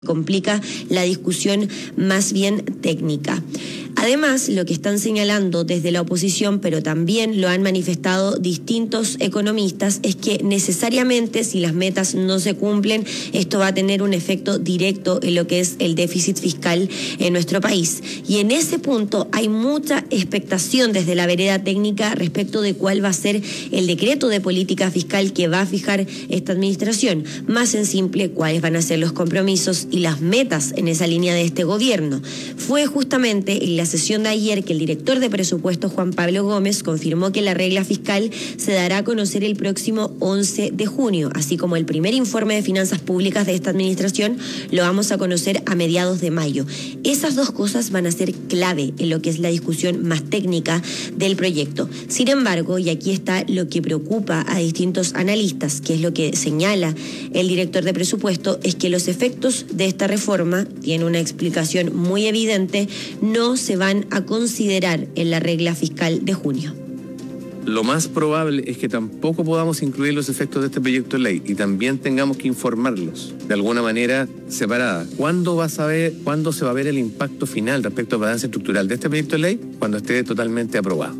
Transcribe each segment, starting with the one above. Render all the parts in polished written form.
complica la discusión más bien técnica. Además, lo que están señalando desde la oposición, pero también lo han manifestado distintos economistas, es que necesariamente si las metas no se cumplen, esto va a tener un efecto directo en lo que es el déficit fiscal en nuestro país. Y en ese punto hay mucha expectación desde la vereda técnica respecto de cuál va a ser el decreto de política fiscal que va a fijar esta administración. Más en simple, cuáles van a ser los compromisos y las metas en esa línea de este gobierno. Fue justamente en la sesión de ayer que el director de presupuestos, Juan Pablo Gómez, confirmó que la regla fiscal se dará a conocer el próximo 11 de junio, así como el primer informe de finanzas públicas de esta administración lo vamos a conocer a mediados de mayo. Esas dos cosas van a ser clave en lo que es la discusión más técnica del proyecto. Sin embargo, y aquí está lo que preocupa a distintos analistas, que es lo que señala el director de presupuesto, es que los efectos de esta reforma, tiene una explicación muy evidente, no se van a considerar en la regla fiscal de junio. Lo más probable es que tampoco podamos incluir los efectos de este proyecto de ley y también tengamos que informarlos de alguna manera separada. ¿Cuándo se va a ver el impacto final respecto al balance estructural de este proyecto de ley? Cuando esté totalmente aprobado.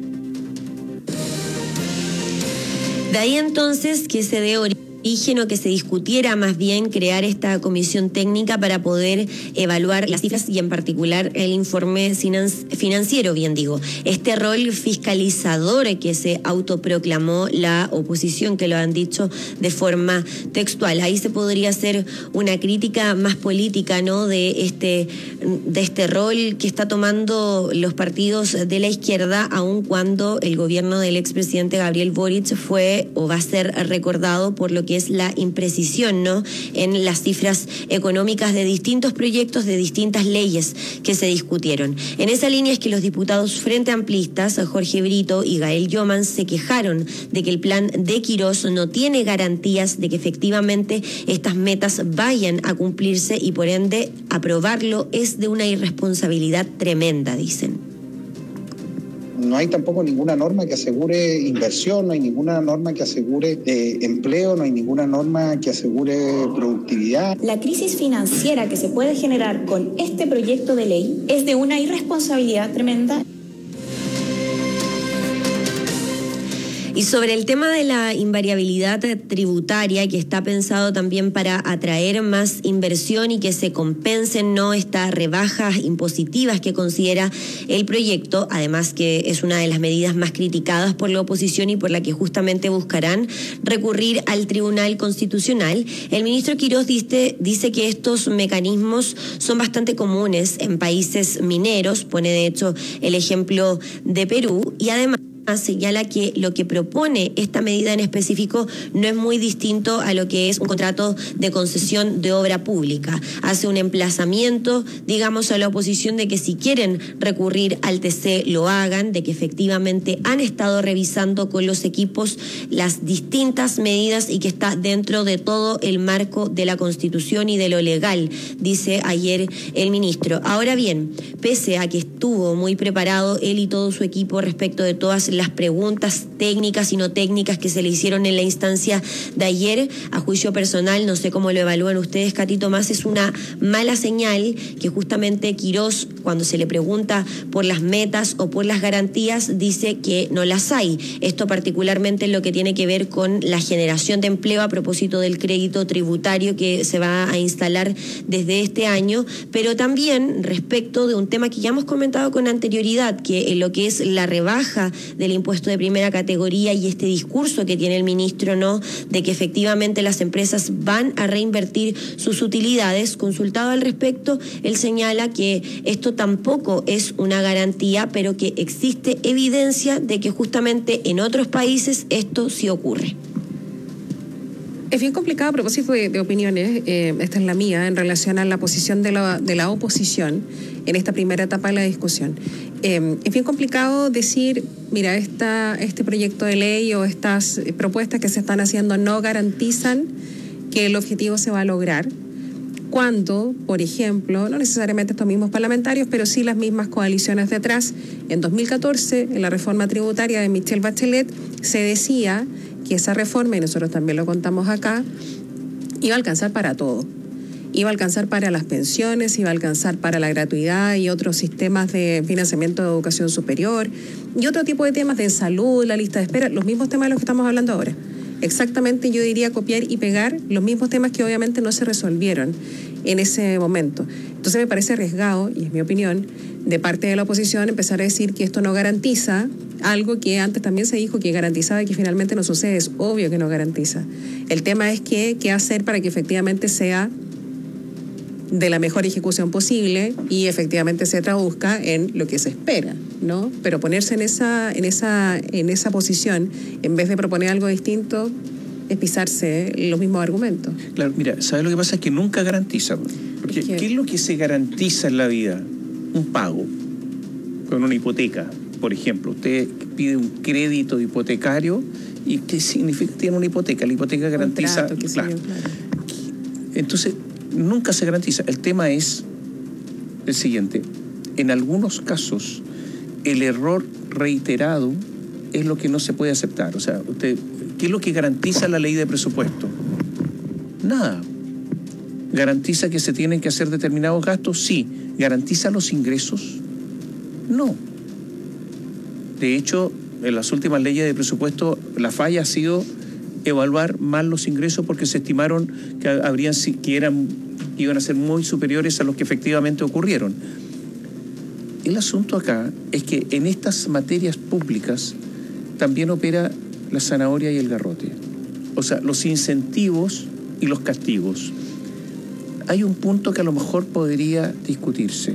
De ahí entonces que se dé origen o que se discutiera más bien crear esta comisión técnica para poder evaluar las cifras y en particular el informe financiero, bien digo. Este rol fiscalizador que se autoproclamó la oposición, que lo han dicho de forma textual. Ahí se podría hacer una crítica más política, ¿no?, de este rol que está tomando los partidos de la izquierda, aun cuando el gobierno del expresidente Gabriel Boric fue o va a ser recordado por lo que es la imprecisión, ¿no?, en las cifras económicas de distintos proyectos, de distintas leyes que se discutieron. En esa línea es que los diputados Frente Amplistas, Jorge Brito y Gael Yoman, se quejaron de que el plan de Quirós no tiene garantías de que efectivamente estas metas vayan a cumplirse y por ende aprobarlo es de una irresponsabilidad tremenda, dicen. No hay tampoco ninguna norma que asegure inversión, no hay ninguna norma que asegure empleo, no hay ninguna norma que asegure productividad. La crisis financiera que se puede generar con este proyecto de ley es de una irresponsabilidad tremenda. Y sobre el tema de la invariabilidad tributaria, que está pensado también para atraer más inversión y que se compensen, ¿no?, estas rebajas impositivas que considera el proyecto, además que es una de las medidas más criticadas por la oposición y por la que justamente buscarán recurrir al Tribunal Constitucional. El ministro Quirós dice que estos mecanismos son bastante comunes en países mineros, pone de hecho el ejemplo de Perú, y además señala que lo que propone esta medida en específico no es muy distinto a lo que es un contrato de concesión de obra pública. Hace un emplazamiento, digamos, a la oposición de que si quieren recurrir al TC lo hagan, de que efectivamente han estado revisando con los equipos las distintas medidas y que está dentro de todo el marco de la Constitución y de lo legal, dice ayer el ministro. Ahora bien, pese a que estuvo muy preparado él y todo su equipo respecto de todas las preguntas técnicas y no técnicas que se le hicieron en la instancia de ayer, a juicio personal, no sé cómo lo evalúan ustedes, Katy Tomás, es una mala señal que justamente Quirós, cuando se le pregunta por las metas o por las garantías, dice que no las hay. Esto particularmente en lo que tiene que ver con la generación de empleo a propósito del crédito tributario que se va a instalar desde este año, pero también respecto de un tema que ya hemos comentado con anterioridad, que en lo que es la rebaja del impuesto de primera categoría y este discurso que tiene el ministro, ¿no?, de que efectivamente las empresas van a reinvertir sus utilidades. Consultado al respecto, él señala que esto tampoco es una garantía, pero que existe evidencia de que justamente en otros países esto sí ocurre. Es bien complicado a propósito de opiniones, esta es la mía, en relación a la posición de la oposición en esta primera etapa de la discusión. Es bien complicado decir, mira, este proyecto de ley o estas propuestas que se están haciendo no garantizan que el objetivo se va a lograr, cuando, por ejemplo, no necesariamente estos mismos parlamentarios, pero sí las mismas coaliciones de atrás, en 2014, en la reforma tributaria de Michelle Bachelet, se decía que esa reforma, y nosotros también lo contamos acá, iba a alcanzar para todo. iba a alcanzar para las pensiones, iba a alcanzar para la gratuidad y otros sistemas de financiamiento de educación superior y otro tipo de temas de salud, la lista de espera, los mismos temas de los que estamos hablando ahora. Exactamente, yo diría copiar y pegar los mismos temas que obviamente no se resolvieron en ese momento. Entonces me parece arriesgado, y es mi opinión, de parte de la oposición empezar a decir que esto no garantiza algo que antes también se dijo que garantizaba y que finalmente no sucede. Es obvio que no garantiza. El tema es qué hacer para que efectivamente sea de la mejor ejecución posible y efectivamente se traduzca en lo que se espera, ¿no? Pero ponerse en esa posición en vez de proponer algo distinto es pisarse los mismos argumentos. Claro, mira, ¿sabes lo que pasa? Es que nunca garantiza. Porque ¿qué es lo que se garantiza en la vida? Un pago con una hipoteca, por ejemplo. Usted pide un crédito hipotecario y ¿qué significa? Tiene una hipoteca. La hipoteca garantiza... Claro. Entonces, nunca se garantiza. El tema es el siguiente. En algunos casos, el error reiterado es lo que no se puede aceptar. O sea, ¿qué es lo que garantiza la ley de presupuesto? Nada. ¿Garantiza que se tienen que hacer determinados gastos? Sí. ¿Garantiza los ingresos? No. De hecho, en las últimas leyes de presupuesto, la falla ha sido evaluar mal los ingresos porque se estimaron que iban a ser muy superiores a los que efectivamente ocurrieron. El asunto acá es que en estas materias públicas también opera la zanahoria y el garrote. O sea, los incentivos y los castigos. Hay un punto que a lo mejor podría discutirse.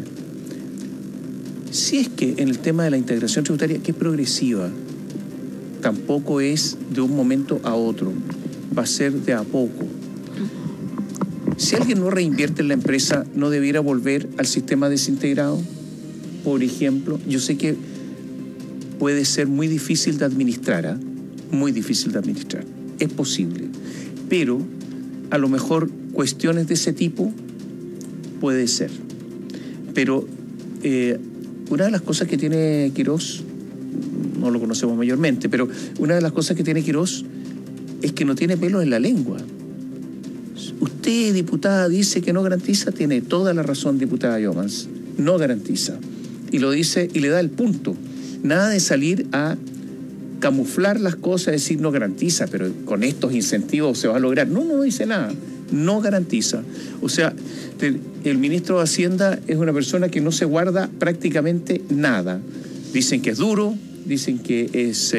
Si es que en el tema de la integración tributaria, que es progresiva, tampoco es de un momento a otro, va a ser de a poco. Si alguien no reinvierte en la empresa, ¿no debiera volver al sistema desintegrado? Por ejemplo, yo sé que puede ser muy difícil de administrar, muy difícil de administrar, es posible, pero a lo mejor cuestiones de ese tipo puede ser. Pero una de las cosas que tiene Quirós, no lo conocemos mayormente, pero una de las cosas que tiene Quirós es que no tiene pelos en la lengua. Usted, diputada, dice que no garantiza, tiene toda la razón, diputada Youmans, no garantiza. Y lo dice y le da el punto. Nada de salir a camuflar las cosas, decir no garantiza, pero con estos incentivos se va a lograr. No dice nada, no garantiza. O sea, el ministro de Hacienda es una persona que no se guarda prácticamente nada. Dicen que es duro, dicen que es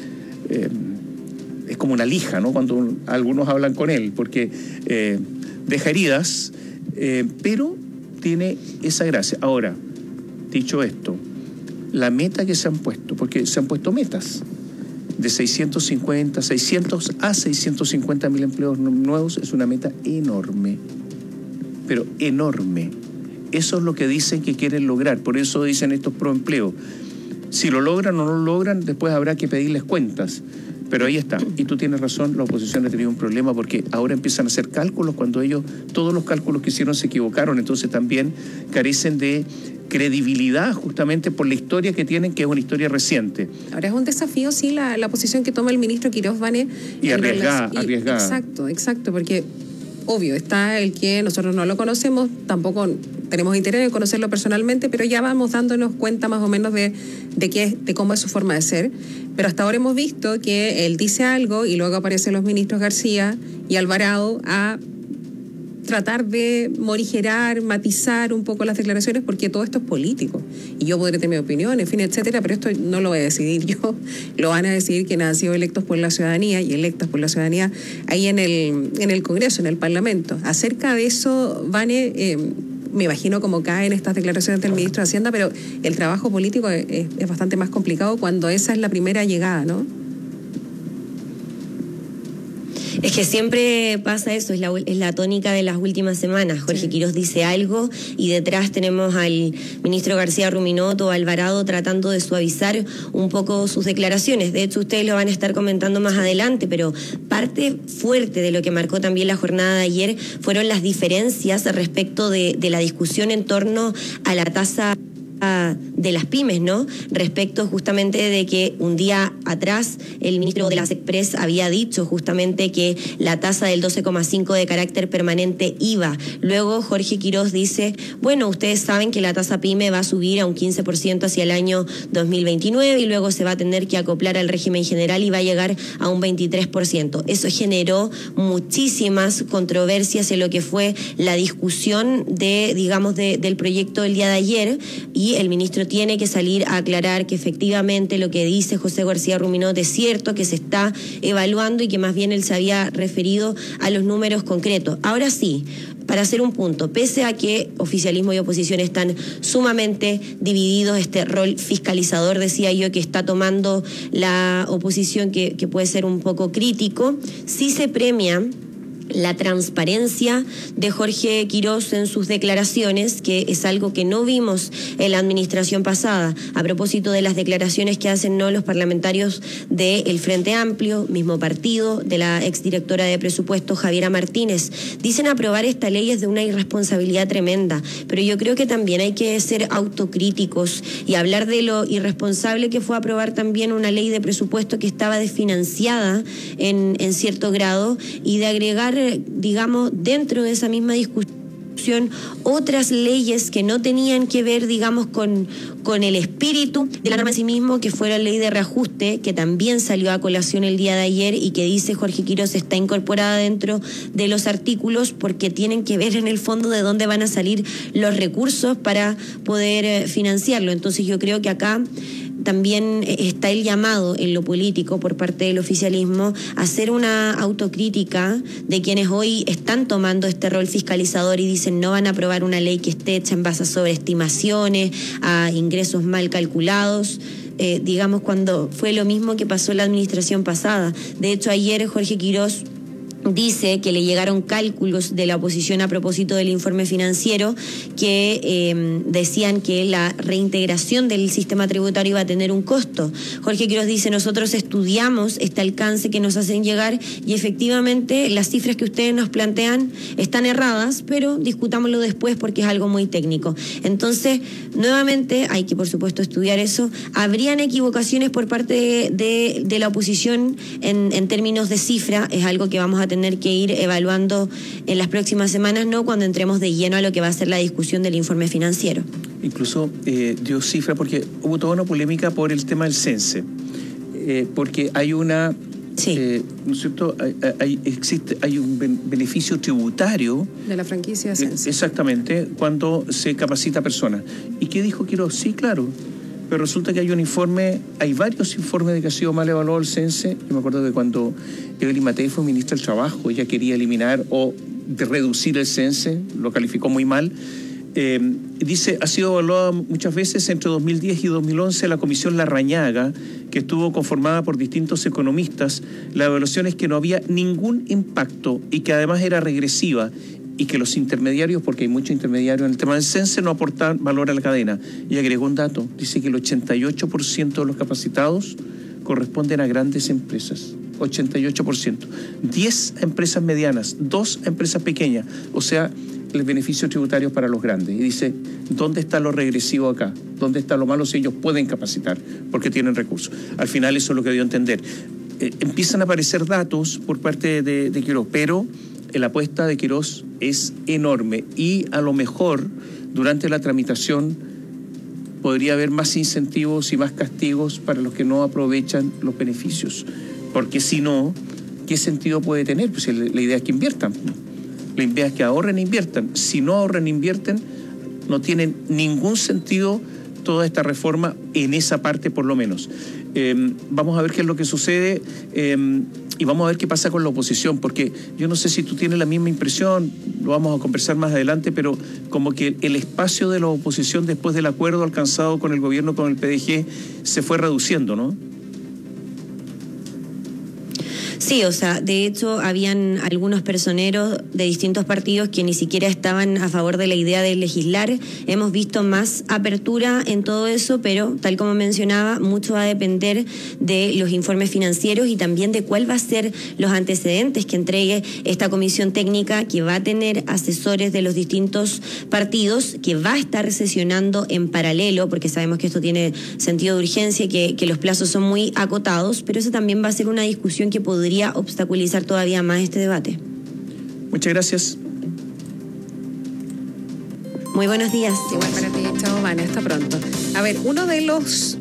como una lija, ¿no? Cuando algunos hablan con él, porque deja heridas, pero tiene esa gracia. Ahora, dicho esto, la meta que se han puesto, porque se han puesto metas de 600 a 650 mil empleos nuevos, es una meta enorme, pero enorme. Eso es lo que dicen que quieren lograr, por eso dicen estos proempleo. Si lo logran o no lo logran, después habrá que pedirles cuentas. Pero ahí está, y tú tienes razón, la oposición ha tenido un problema porque ahora empiezan a hacer cálculos cuando todos los cálculos que hicieron se equivocaron, entonces también carecen de credibilidad justamente por la historia que tienen, que es una historia reciente. Ahora es un desafío, sí, la posición que toma el ministro Quirós, Vane. Y arriesgada. Exacto, porque obvio, está el que nosotros no lo conocemos, tampoco tenemos interés en conocerlo personalmente, pero ya vamos dándonos cuenta más o menos de cómo es su forma de ser. Pero hasta ahora hemos visto que él dice algo y luego aparecen los ministros García y Alvarado a tratar de morigerar, matizar un poco las declaraciones, porque todo esto es político. Y yo podré tener mi opinión, en fin, etcétera, pero esto no lo voy a decidir yo. Lo van a decidir quienes han sido electos por la ciudadanía y electas por la ciudadanía ahí en el Congreso, en el Parlamento. Acerca de eso, Vane, me imagino cómo caen estas declaraciones del ministro de Hacienda, pero el trabajo político es bastante más complicado cuando esa es la primera llegada, ¿no? Es que siempre pasa eso, es la tónica de las últimas semanas. Jorge Quirós dice algo y detrás tenemos al ministro García Ruminoto, Alvarado, tratando de suavizar un poco sus declaraciones. De hecho, ustedes lo van a estar comentando más adelante, pero parte fuerte de lo que marcó también la jornada de ayer fueron las diferencias respecto de la discusión en torno a la tasa de las pymes, ¿no? Respecto justamente de que un día atrás el ministro de la SECPRES había dicho justamente que la tasa del 12,5 de carácter permanente iba. Luego Jorge Quiroz dice, bueno, ustedes saben que la tasa pyme va a subir a un 15% hacia el año 2029 y luego se va a tener que acoplar al régimen general y va a llegar a un 23%. Eso generó muchísimas controversias en lo que fue la discusión del proyecto del día de ayer, y el ministro tiene que salir a aclarar que efectivamente lo que dice José García Ruminot es cierto, que se está evaluando y que más bien él se había referido a los números concretos. Ahora sí, para hacer un punto, pese a que oficialismo y oposición están sumamente divididos, este rol fiscalizador, decía yo, que está tomando la oposición, que puede ser un poco crítico, sí se premia la transparencia de Jorge Quiroz en sus declaraciones, que es algo que no vimos en la administración pasada, a propósito de las declaraciones que hacen los parlamentarios del Frente Amplio, mismo partido, de la exdirectora de presupuestos Javiera Martínez. Dicen aprobar esta ley es de una irresponsabilidad tremenda, pero yo creo que también hay que ser autocríticos y hablar de lo irresponsable que fue aprobar también una ley de presupuesto que estaba desfinanciada en cierto grado, y de agregar, digamos, dentro de esa misma discusión otras leyes que no tenían que ver, digamos, con el espíritu de la norma en sí mismo, que fue la ley de reajuste, que también salió a colación el día de ayer y que dice Jorge Quiroz está incorporada dentro de los artículos porque tienen que ver en el fondo de dónde van a salir los recursos para poder financiarlo. Entonces yo creo que acá también está el llamado en lo político por parte del oficialismo a hacer una autocrítica de quienes hoy están tomando este rol fiscalizador y dicen no van a aprobar una ley que esté hecha en base a sobreestimaciones, a ingresos mal calculados, digamos, cuando fue lo mismo que pasó en la administración pasada. De hecho, ayer Jorge Quiroz dice que le llegaron cálculos de la oposición a propósito del informe financiero que decían que la reintegración del sistema tributario iba a tener un costo. Jorge Quiroz dice, nosotros estudiamos este alcance que nos hacen llegar y efectivamente las cifras que ustedes nos plantean están erradas, pero discutámoslo después porque es algo muy técnico. Entonces, nuevamente hay que, por supuesto, estudiar eso. ¿Habrían equivocaciones por parte de la oposición en términos de cifra? Es algo que vamos a tener que ir evaluando en las próximas semanas, ¿no? Cuando entremos de lleno a lo que va a ser la discusión del informe financiero. Incluso dio cifra porque hubo toda una polémica por el tema del CENSE, porque hay una, sí. ¿no es cierto? Hay un beneficio tributario de la franquicia CENSE. Exactamente, cuando se capacita personas. ¿Y qué dijo Quiroz? Sí, claro. Pero resulta que hay varios informes de que ha sido mal evaluado el CENSE. Yo me acuerdo que cuando Evelyn Matei fue ministra del Trabajo, ella quería eliminar o reducir el CENSE, lo calificó muy mal. Dice, ha sido evaluada muchas veces entre 2010 y 2011 la Comisión Larrañaga, que estuvo conformada por distintos economistas. La evaluación es que no había ningún impacto y que además era regresiva, y que los intermediarios, porque hay muchos intermediarios en el tema del CENSE, no aportan valor a la cadena. Y agregó un dato, dice que el 88% de los capacitados corresponden a grandes empresas. 88%. 10 empresas medianas, 2 empresas pequeñas. O sea, el beneficio tributario para los grandes. Y dice, ¿dónde está lo regresivo acá? ¿Dónde está lo malo si ellos pueden capacitar? Porque tienen recursos. Al final eso es lo que dio a entender. Empiezan a aparecer datos por parte de Quiroz, pero la apuesta de Quiroz es enorme y a lo mejor durante la tramitación podría haber más incentivos y más castigos para los que no aprovechan los beneficios, porque si no, ¿qué sentido puede tener? Pues la idea es que inviertan, la idea es que ahorren e inviertan. Si no ahorran e invierten, no tienen ningún sentido toda esta reforma en esa parte por lo menos. Vamos a ver qué es lo que sucede y vamos a ver qué pasa con la oposición, porque yo no sé si tú tienes la misma impresión, lo vamos a conversar más adelante, pero como que el espacio de la oposición después del acuerdo alcanzado con el gobierno, con el PDG, se fue reduciendo, ¿no? Sí, o sea, de hecho habían algunos personeros de distintos partidos que ni siquiera estaban a favor de la idea de legislar. Hemos visto más apertura en todo eso, pero tal como mencionaba, mucho va a depender de los informes financieros y también de cuál va a ser los antecedentes que entregue esta comisión técnica, que va a tener asesores de los distintos partidos, que va a estar sesionando en paralelo, porque sabemos que esto tiene sentido de urgencia, que los plazos son muy acotados, pero eso también va a ser una discusión que podría obstaculizar todavía más este debate. Muchas gracias. Muy buenos días. Igual para ti, chao, Vane, hasta pronto. A ver, uno de los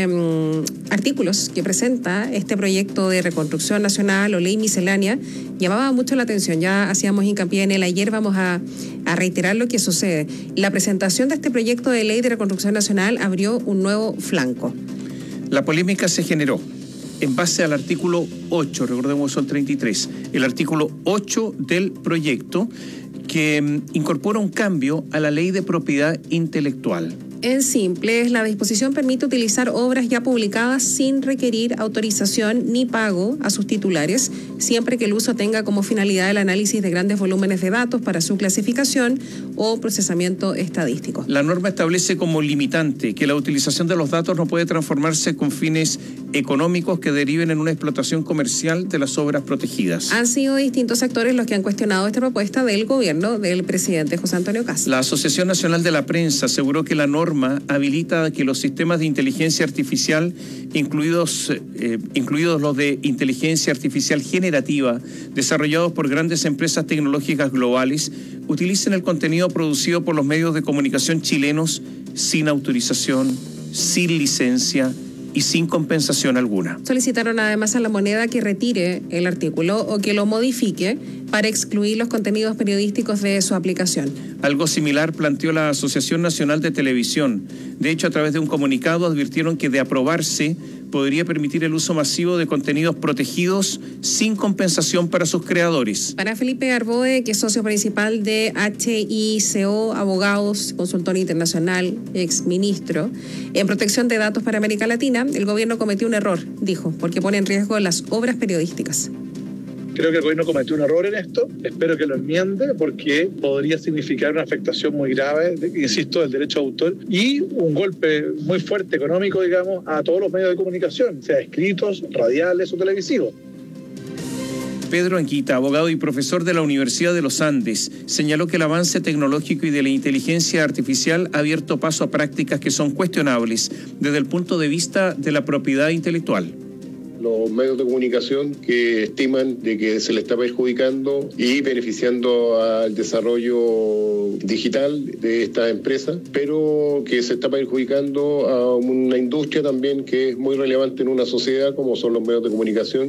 artículos que presenta este proyecto de reconstrucción nacional o ley miscelánea llamaba mucho la atención. Ya hacíamos hincapié en él ayer, vamos a reiterar lo que sucede. La presentación de este proyecto de ley de reconstrucción nacional abrió un nuevo flanco. La polémica se generó en base al artículo 8, recordemos son 33, el artículo 8 del proyecto que incorpora un cambio a la ley de propiedad intelectual. En simple, la disposición permite utilizar obras ya publicadas sin requerir autorización ni pago a sus titulares, siempre que el uso tenga como finalidad el análisis de grandes volúmenes de datos para su clasificación o procesamiento estadístico. La norma establece como limitante que la utilización de los datos no puede transformarse con fines económicos que deriven en una explotación comercial de las obras protegidas. Han sido distintos actores los que han cuestionado esta propuesta del gobierno del presidente José Antonio Kast. La Asociación Nacional de la Prensa aseguró que la norma habilita que los sistemas de inteligencia artificial, incluidos los de inteligencia artificial generativa, desarrollados por grandes empresas tecnológicas globales, utilicen el contenido producido por los medios de comunicación chilenos sin autorización, sin licencia y sin compensación alguna. Solicitaron además a La Moneda que retire el artículo o que lo modifique para excluir los contenidos periodísticos de su aplicación. Algo similar planteó la Asociación Nacional de Televisión. De hecho, a través de un comunicado advirtieron que de aprobarse podría permitir el uso masivo de contenidos protegidos sin compensación para sus creadores. Para Felipe Arboe, que es socio principal de HICO Abogados, consultor internacional, exministro en protección de datos para América Latina, el gobierno cometió un error, dijo, porque pone en riesgo las obras periodísticas. Creo que el gobierno cometió un error en esto, espero que lo enmiende porque podría significar una afectación muy grave, insisto, del derecho de autor y un golpe muy fuerte económico, digamos, a todos los medios de comunicación, sea escritos, radiales o televisivos. Pedro Anquita, abogado y profesor de la Universidad de los Andes, señaló que el avance tecnológico y de la inteligencia artificial ha abierto paso a prácticas que son cuestionables desde el punto de vista de la propiedad intelectual. Los medios de comunicación que estiman de que se le está perjudicando y beneficiando al desarrollo digital de esta empresa, pero que se está perjudicando a una industria también que es muy relevante en una sociedad como son los medios de comunicación.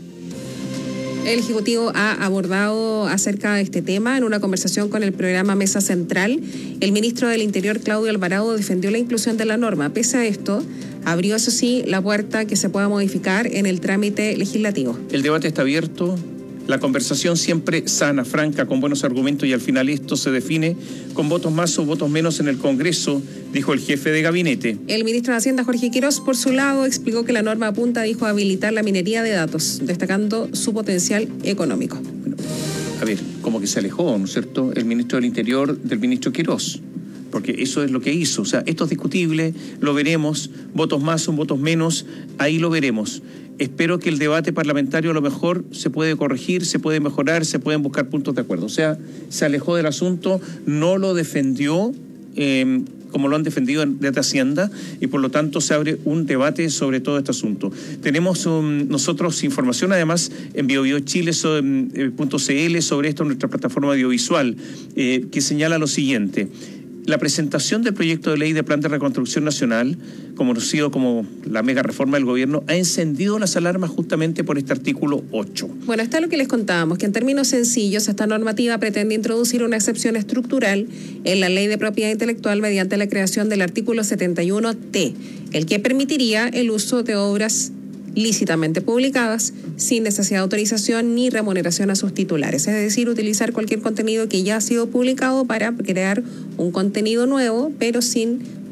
El Ejecutivo ha abordado acerca de este tema en una conversación con el programa Mesa Central. El ministro del Interior, Claudio Alvarado, defendió la inclusión de la norma. Pese a esto, abrió, eso sí, la puerta que se pueda modificar en el trámite legislativo. El debate está abierto, la conversación siempre sana, franca, con buenos argumentos y al final esto se define con votos más o votos menos en el Congreso, dijo el jefe de gabinete. El ministro de Hacienda, Jorge Quirós, por su lado, explicó que la norma apunta, dijo, a habilitar la minería de datos, destacando su potencial económico. Bueno, a ver, como que se alejó, ¿no es cierto?, el ministro del Interior del ministro Quirós. Porque eso es lo que hizo. O sea, esto es discutible, lo veremos, votos más o votos menos, ahí lo veremos. Espero que el debate parlamentario a lo mejor se puede corregir, se puede mejorar, se pueden buscar puntos de acuerdo. O sea, se alejó del asunto, no lo defendió como lo han defendido desde Hacienda y por lo tanto se abre un debate sobre todo este asunto. Tenemos nosotros información además en BioBioChile.cl sobre esto en nuestra plataforma audiovisual que señala lo siguiente. La presentación del proyecto de ley de Plan de Reconstrucción Nacional, conocido como la mega reforma del gobierno, ha encendido las alarmas justamente por este artículo 8. Bueno, está lo que les contábamos, que en términos sencillos esta normativa pretende introducir una excepción estructural en la ley de propiedad intelectual mediante la creación del artículo 71T, el que permitiría el uso de obras lícitamente publicadas sin necesidad de autorización ni remuneración a sus titulares, es decir, utilizar cualquier contenido que ya ha sido publicado para crear un contenido nuevo, pero sin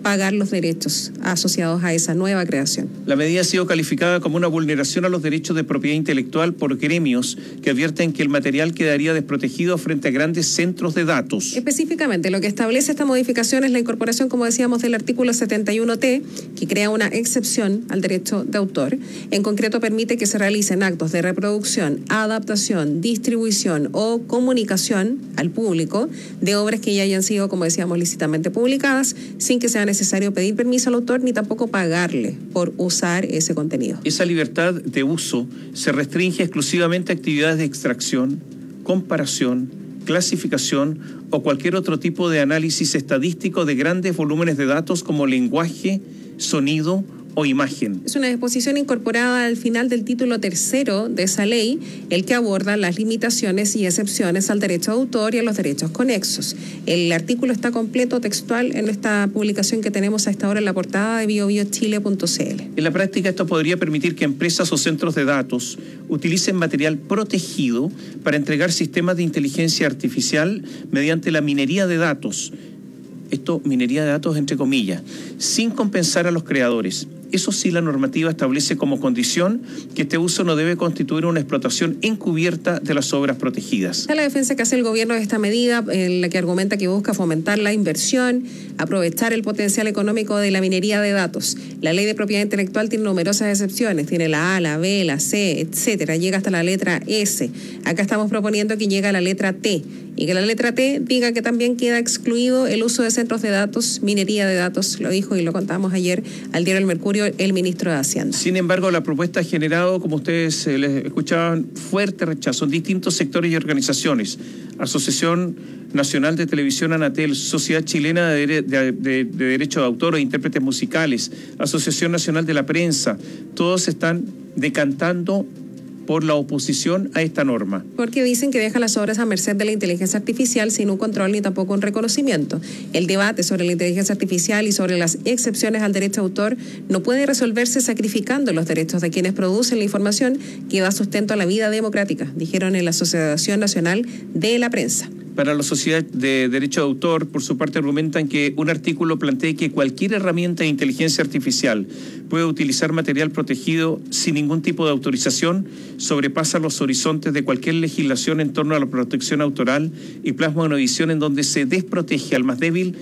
pagar los derechos asociados a esa nueva creación. La medida ha sido calificada como una vulneración a los derechos de propiedad intelectual por gremios que advierten que el material quedaría desprotegido frente a grandes centros de datos. Específicamente, lo que establece esta modificación es la incorporación, como decíamos, del artículo 71T, que crea una excepción al derecho de autor. En concreto, permite que se realicen actos de reproducción, adaptación, distribución o comunicación al público de obras que ya hayan sido, como decíamos, lícitamente publicadas, sin que sea necesario pedir permiso al autor ni tampoco pagarle por usar ese contenido. Esa libertad de uso se restringe exclusivamente a actividades de extracción, comparación, clasificación o cualquier otro tipo de análisis estadístico de grandes volúmenes de datos como lenguaje, sonido o imagen. Es una disposición incorporada al final del título 3º de esa ley, el que aborda las limitaciones y excepciones al derecho de autor y a los derechos conexos. El artículo está completo, textual, en esta publicación que tenemos a esta hora en la portada de biobiochile.cl. En la práctica, esto podría permitir que empresas o centros de datos utilicen material protegido para entregar sistemas de inteligencia artificial mediante la minería de datos. Esto, minería de datos entre comillas, sin compensar a los creadores. Eso sí, la normativa establece como condición que este uso no debe constituir una explotación encubierta de las obras protegidas. Está la defensa que hace el gobierno de esta medida, en la que argumenta que busca fomentar la inversión, aprovechar el potencial económico de la minería de datos. La ley de propiedad intelectual tiene numerosas excepciones, tiene la A, la B, la C, etcétera, llega hasta la letra S. Acá estamos proponiendo que llegue a la letra T, y que la letra T diga que también queda excluido el uso de centros de datos, minería de datos, lo dijo y lo contamos ayer al diario El Mercurio el ministro de Hacienda. Sin embargo, la propuesta ha generado, como ustedes les escuchaban, fuerte rechazo en distintos sectores y organizaciones. Asociación Nacional de Televisión Anatel, Sociedad Chilena de Derecho de Autor e Intérpretes Musicales, Asociación Nacional de la Prensa, todos están decantando por la oposición a esta norma. Porque dicen que deja las obras a merced de la inteligencia artificial sin un control ni tampoco un reconocimiento. El debate sobre la inteligencia artificial y sobre las excepciones al derecho de autor no puede resolverse sacrificando los derechos de quienes producen la información que da sustento a la vida democrática, dijeron en la Asociación Nacional de la Prensa. Para la Sociedad de Derecho de Autor, por su parte, argumentan que un artículo plantea que cualquier herramienta de inteligencia artificial puede utilizar material protegido sin ningún tipo de autorización, sobrepasa los horizontes de cualquier legislación en torno a la protección autoral y plasma una visión en donde se desprotege al más débil,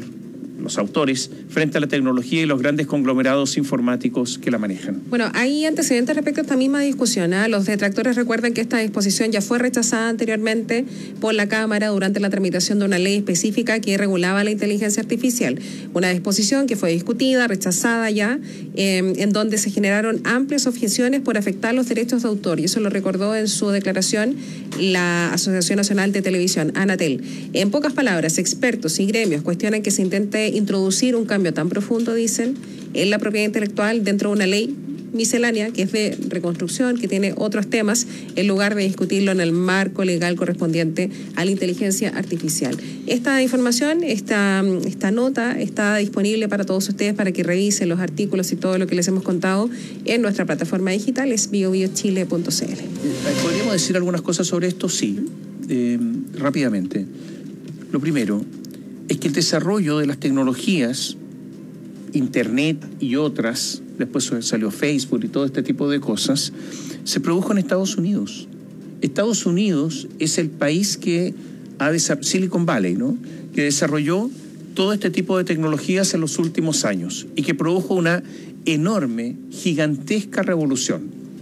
los autores, frente a la tecnología y los grandes conglomerados informáticos que la manejan. Bueno, hay antecedentes respecto a esta misma discusión. Los detractores recuerdan que esta disposición ya fue rechazada anteriormente por la Cámara durante la tramitación de una ley específica que regulaba la inteligencia artificial. Una disposición que fue discutida, rechazada ya, en donde se generaron amplias objeciones por afectar los derechos de autor. Y eso lo recordó en su declaración la Asociación Nacional de Televisión, Anatel. En pocas palabras, expertos y gremios cuestionan que se intente introducir un cambio tan profundo, dicen, en la propiedad intelectual dentro de una ley miscelánea que es de reconstrucción, que tiene otros temas, en lugar de discutirlo en el marco legal correspondiente a la inteligencia artificial. Esta información, esta nota está disponible para todos ustedes para que revisen los artículos y todo lo que les hemos contado en nuestra plataforma digital, es biobiochile.cl. ¿Podríamos decir algunas cosas sobre esto? Sí, rápidamente. Lo primero es que el desarrollo de las tecnologías, Internet y otras, después salió Facebook y todo este tipo de cosas, se produjo en Estados Unidos. Estados Unidos es el país que Silicon Valley, ¿no?, que desarrolló todo este tipo de tecnologías en los últimos años y que produjo una enorme, gigantesca revolución.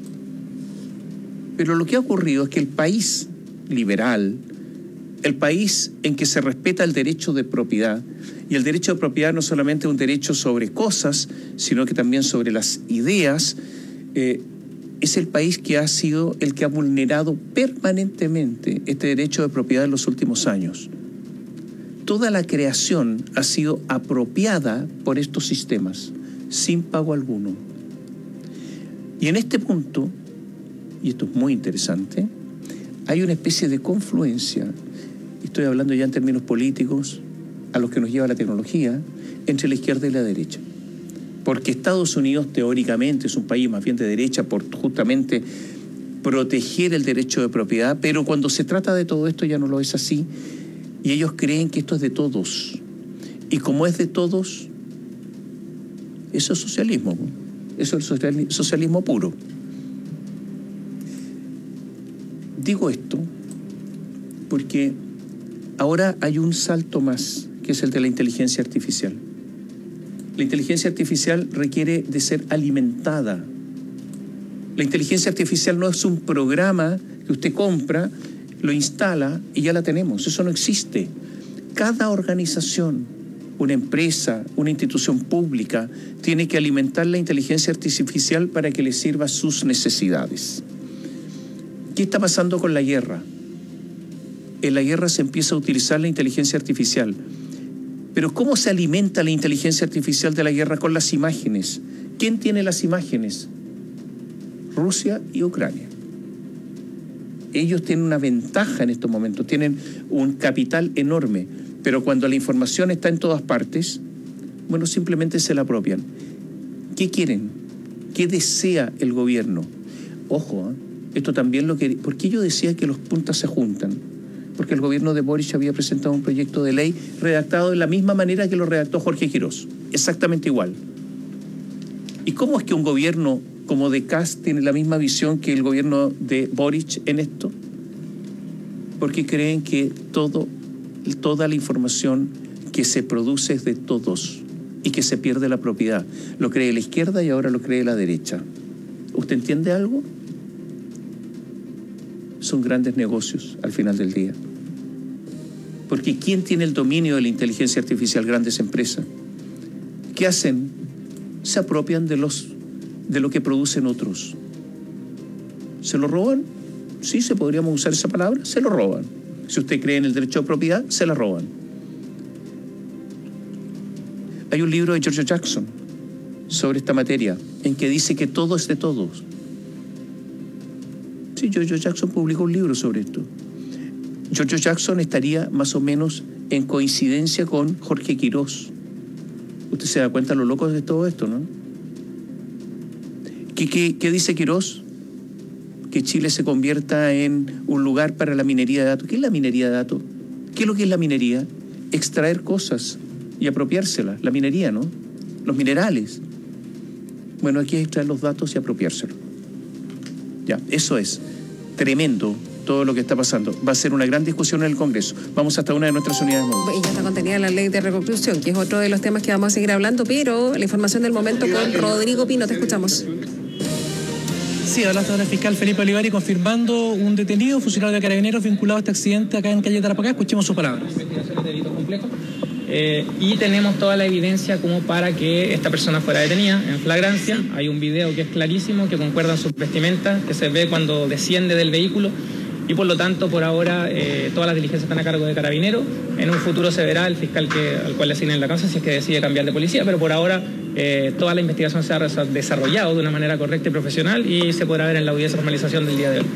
Pero lo que ha ocurrido es que el país liberal, el país en que se respeta el derecho de propiedad, y el derecho de propiedad no solamente es un derecho sobre cosas, sino que también sobre las ideas, es el país que ha sido el que ha vulnerado permanentemente este derecho de propiedad en los últimos años. Toda la creación ha sido apropiada por estos sistemas, sin pago alguno. Y en este punto, y esto es muy interesante, hay una especie de confluencia, estoy hablando ya en términos políticos, a los que nos lleva la tecnología, entre la izquierda y la derecha. Porque Estados Unidos teóricamente es un país más bien de derecha por justamente proteger el derecho de propiedad, pero cuando se trata de todo esto ya no lo es así, y ellos creen que esto es de todos. Y como es de todos, Eso es socialismo. Eso es socialismo puro. Digo esto porque ahora hay un salto más, que es el de la inteligencia artificial. La inteligencia artificial requiere de ser alimentada. La inteligencia artificial no es un programa que usted compra, lo instala y ya la tenemos. Eso no existe. Cada organización, una empresa, una institución pública, tiene que alimentar la inteligencia artificial para que le sirva a sus necesidades. ¿Qué está pasando con la guerra? En la guerra se empieza a utilizar la inteligencia artificial. Pero ¿cómo se alimenta la inteligencia artificial de la guerra? Con las imágenes. ¿Quién tiene las imágenes? Rusia y Ucrania. Ellos tienen una ventaja en estos momentos, tienen un capital enorme, pero cuando la información está en todas partes, bueno, simplemente se la apropian. ¿Qué quieren? ¿Qué desea el gobierno? Ojo, esto también lo que... ¿Por qué yo decía que los puntas se juntan? Porque el gobierno de Boric había presentado un proyecto de ley redactado de la misma manera que lo redactó Jorge Quirós, exactamente igual. ¿Y cómo es que un gobierno como de Kast tiene la misma visión que el gobierno de Boric en esto? Porque creen que toda la información que se produce es de todos y que se pierde la propiedad. Lo cree la izquierda y ahora lo cree la derecha. ¿Usted entiende algo? Son grandes negocios al final del día. Porque ¿quién tiene el dominio de la inteligencia artificial? Grandes empresas. ¿Qué hacen? Se apropian de lo que producen otros. ¿Se lo roban? Sí, se podríamos usar esa palabra. Se lo roban. Si usted cree en el derecho de propiedad, se la roban. Hay un libro de George Jackson sobre esta materia en que dice que todo es de todos. Sí, George Jackson publicó un libro sobre esto. George Jackson estaría más o menos en coincidencia con Jorge Quirós. Usted se da cuenta lo loco de todo esto, ¿no? ¿Qué dice Quirós? Que Chile se convierta en un lugar para la minería de datos. ¿Qué es la minería de datos? ¿Qué es lo que es la minería? Extraer cosas y apropiárselas. La minería, ¿no? Los minerales. Bueno, aquí es extraer los datos y apropiárselos. Ya, eso es tremendo todo lo que está pasando. Va a ser una gran discusión en el Congreso. Vamos hasta una de nuestras unidades móviles. Y ya está contenida la ley de reconstrucción, que es otro de los temas que vamos a seguir hablando, pero la información del momento con Rodrigo Pino. Te escuchamos. Sí, habla hasta el fiscal Felipe Olivari confirmando un detenido, funcionario de Carabineros vinculado a este accidente acá en calle Tarapacá. Escuchemos sus palabras. Y tenemos toda la evidencia como para que esta persona fuera detenida en flagrancia. Hay un video que es clarísimo, que concuerdan sus vestimentas, que se ve cuando desciende del vehículo y por lo tanto por ahora todas las diligencias están a cargo de Carabineros. En un futuro se verá el fiscal al cual le asignen la causa si es que decide cambiar de policía, pero por ahora toda la investigación se ha desarrollado de una manera correcta y profesional y se podrá ver en la audiencia de formalización del día de hoy.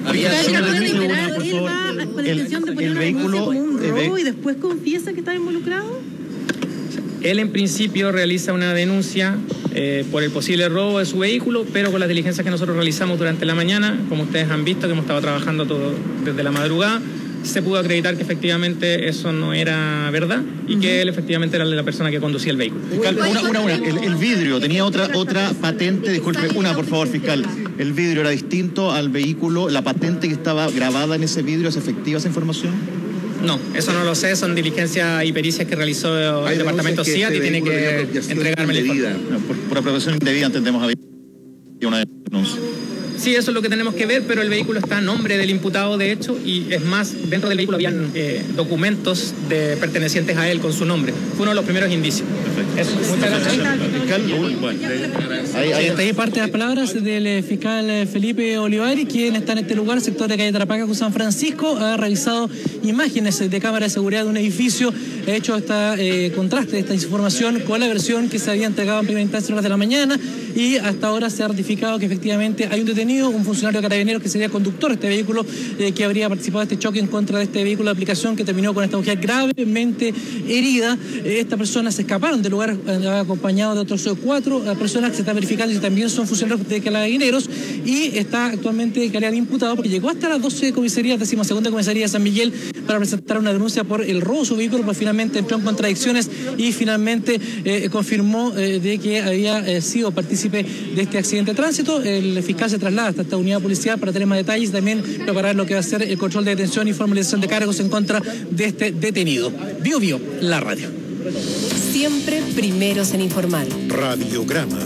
¿El vehículo como un robo y después confiesa que está involucrado? Él en principio realiza una denuncia por el posible robo de su vehículo, pero con las diligencias que nosotros realizamos durante la mañana, como ustedes han visto que hemos estado trabajando todo desde la madrugada, se pudo acreditar que efectivamente eso no era verdad y que él efectivamente era la persona que conducía el vehículo. Fiscal, el vidrio tenía otra patente, disculpe, por favor, fiscal. ¿El vidrio era distinto al vehículo? ¿La patente que estaba grabada en ese vidrio es efectiva esa información? No, eso no lo sé, son diligencias y pericias que realizó el departamento CIAT y tiene que entregarme la información. Por apropiación indebida entendemos había una denuncia. Sí, eso es lo que tenemos que ver, pero el vehículo está a nombre del imputado, de hecho, y es más, dentro del vehículo habían documentos pertenecientes a él con su nombre. Fue uno de los primeros indicios. Eso, muchas gracias. Ahí parte de las palabras del fiscal Felipe Olivari, quien está en este lugar, sector de calle Tarapacá con San Francisco. Ha revisado imágenes de cámara de seguridad de un edificio. Ha hecho contraste de esta información con la versión que se había entregado en primera instancia a las horas de la mañana y hasta ahora se ha ratificado que efectivamente hay un detenido detenido, un funcionario de Carabineros que sería conductor de este vehículo, que habría participado de este choque en contra de este vehículo de aplicación que terminó con esta mujer gravemente herida. Estas personas se escaparon del lugar acompañados de otros 4 personas que se están verificando y también son funcionarios de Carabineros, y está actualmente Calean imputado porque llegó hasta las 12 comisarías, 12ª comisaría de San Miguel, para presentar una denuncia por el robo de su vehículo, pero finalmente entró en contradicciones y finalmente confirmó de que había sido partícipe de este accidente de tránsito. El fiscal se traslada hasta esta unidad policial para tener más detalles y también preparar lo que va a ser el control de detención y formalización de cargos en contra de este detenido. Bio Bio, la radio. Siempre primeros en informar. Radiograma.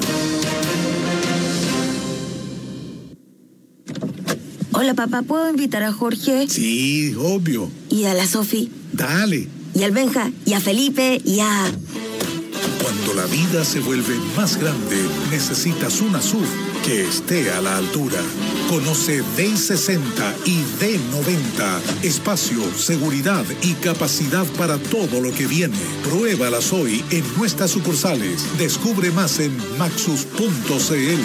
Hola, papá, ¿puedo invitar a Jorge? Sí, obvio. ¿Y a la Sofi? Dale. ¿Y al Benja? ¿Y a Felipe? ¿Y a...? Cuando la vida se vuelve más grande, necesitas una SUV que esté a la altura. Conoce D60 y D90. Espacio, seguridad y capacidad para todo lo que viene. Pruébalas hoy en nuestras sucursales. Descubre más en maxus.cl.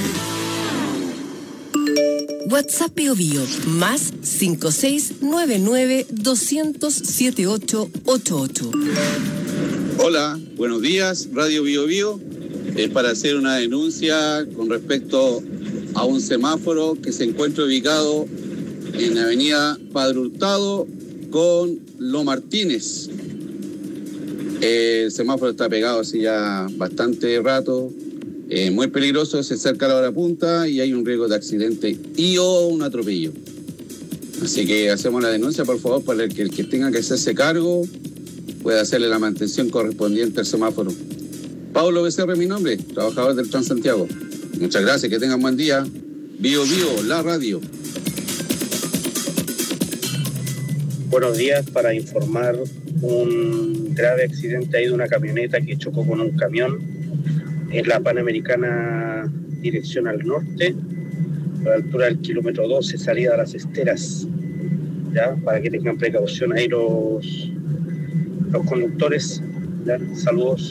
WhatsApp Bio Bio, más 5699-200-7888. Hola, buenos días, Radio Bio Bio. Es para hacer una denuncia con respecto a un semáforo que se encuentra ubicado en Avenida Padre Hurtado con Lo Martínez. El semáforo está pegado así ya bastante rato. Muy peligroso, se acerca a la hora punta y hay un riesgo de accidente y o un atropello. Así que hacemos la denuncia, por favor, para que el que tenga que hacerse cargo pueda hacerle la mantención correspondiente al semáforo. Pablo Becerra es mi nombre, trabajador del Transantiago. Muchas gracias, que tengan buen día. Bio Bio, la radio. Buenos días, para informar un grave accidente ahí de una camioneta que chocó con un camión en la Panamericana, dirección al norte, a la altura del kilómetro 12, salida a Las Esteras, ¿ya? Para que tengan precaución ahí los conductores, ¿ya? Saludos.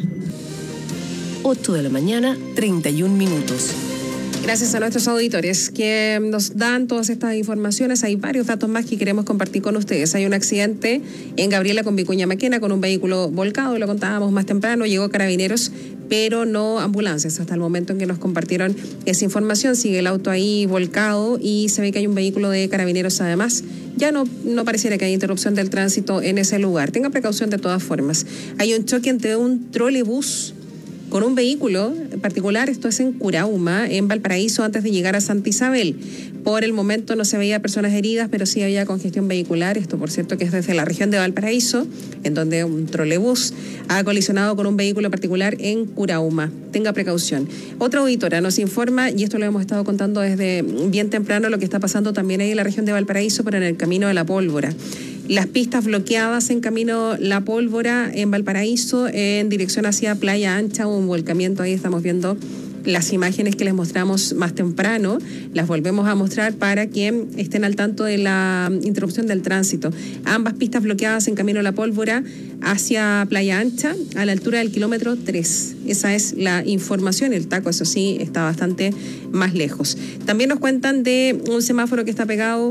8 de la mañana, 31 minutos. Gracias a nuestros auditores que nos dan todas estas informaciones. Hay varios datos más que queremos compartir con ustedes. Hay un accidente en Gabriela con Vicuña Maquena con un vehículo volcado, lo contábamos más temprano, llegó Carabineros, pero no ambulancias. Hasta el momento en que nos compartieron esa información, sigue el auto ahí volcado y se ve que hay un vehículo de Carabineros además. Ya no pareciera que haya interrupción del tránsito en ese lugar. Tenga precaución de todas formas. Hay un choque entre un trolebús con un vehículo particular, esto es en Curauma, en Valparaíso, antes de llegar a Santa Isabel. Por el momento no se veía personas heridas, pero sí había congestión vehicular. Esto, por cierto, que es desde la región de Valparaíso, en donde un trolebús ha colisionado con un vehículo particular en Curauma. Tenga precaución. Otra auditora nos informa, y esto lo hemos estado contando desde bien temprano, lo que está pasando también ahí en la región de Valparaíso, pero en el camino de la Pólvora. Las pistas bloqueadas en camino La Pólvora en Valparaíso en dirección hacia Playa Ancha, un volcamiento. Ahí estamos viendo las imágenes que les mostramos más temprano, las volvemos a mostrar para que estén al tanto de la interrupción del tránsito. Ambas pistas bloqueadas en camino La Pólvora hacia Playa Ancha a la altura del kilómetro 3. Esa es la información. El taco, eso sí, está bastante más lejos. También nos cuentan de un semáforo que está pegado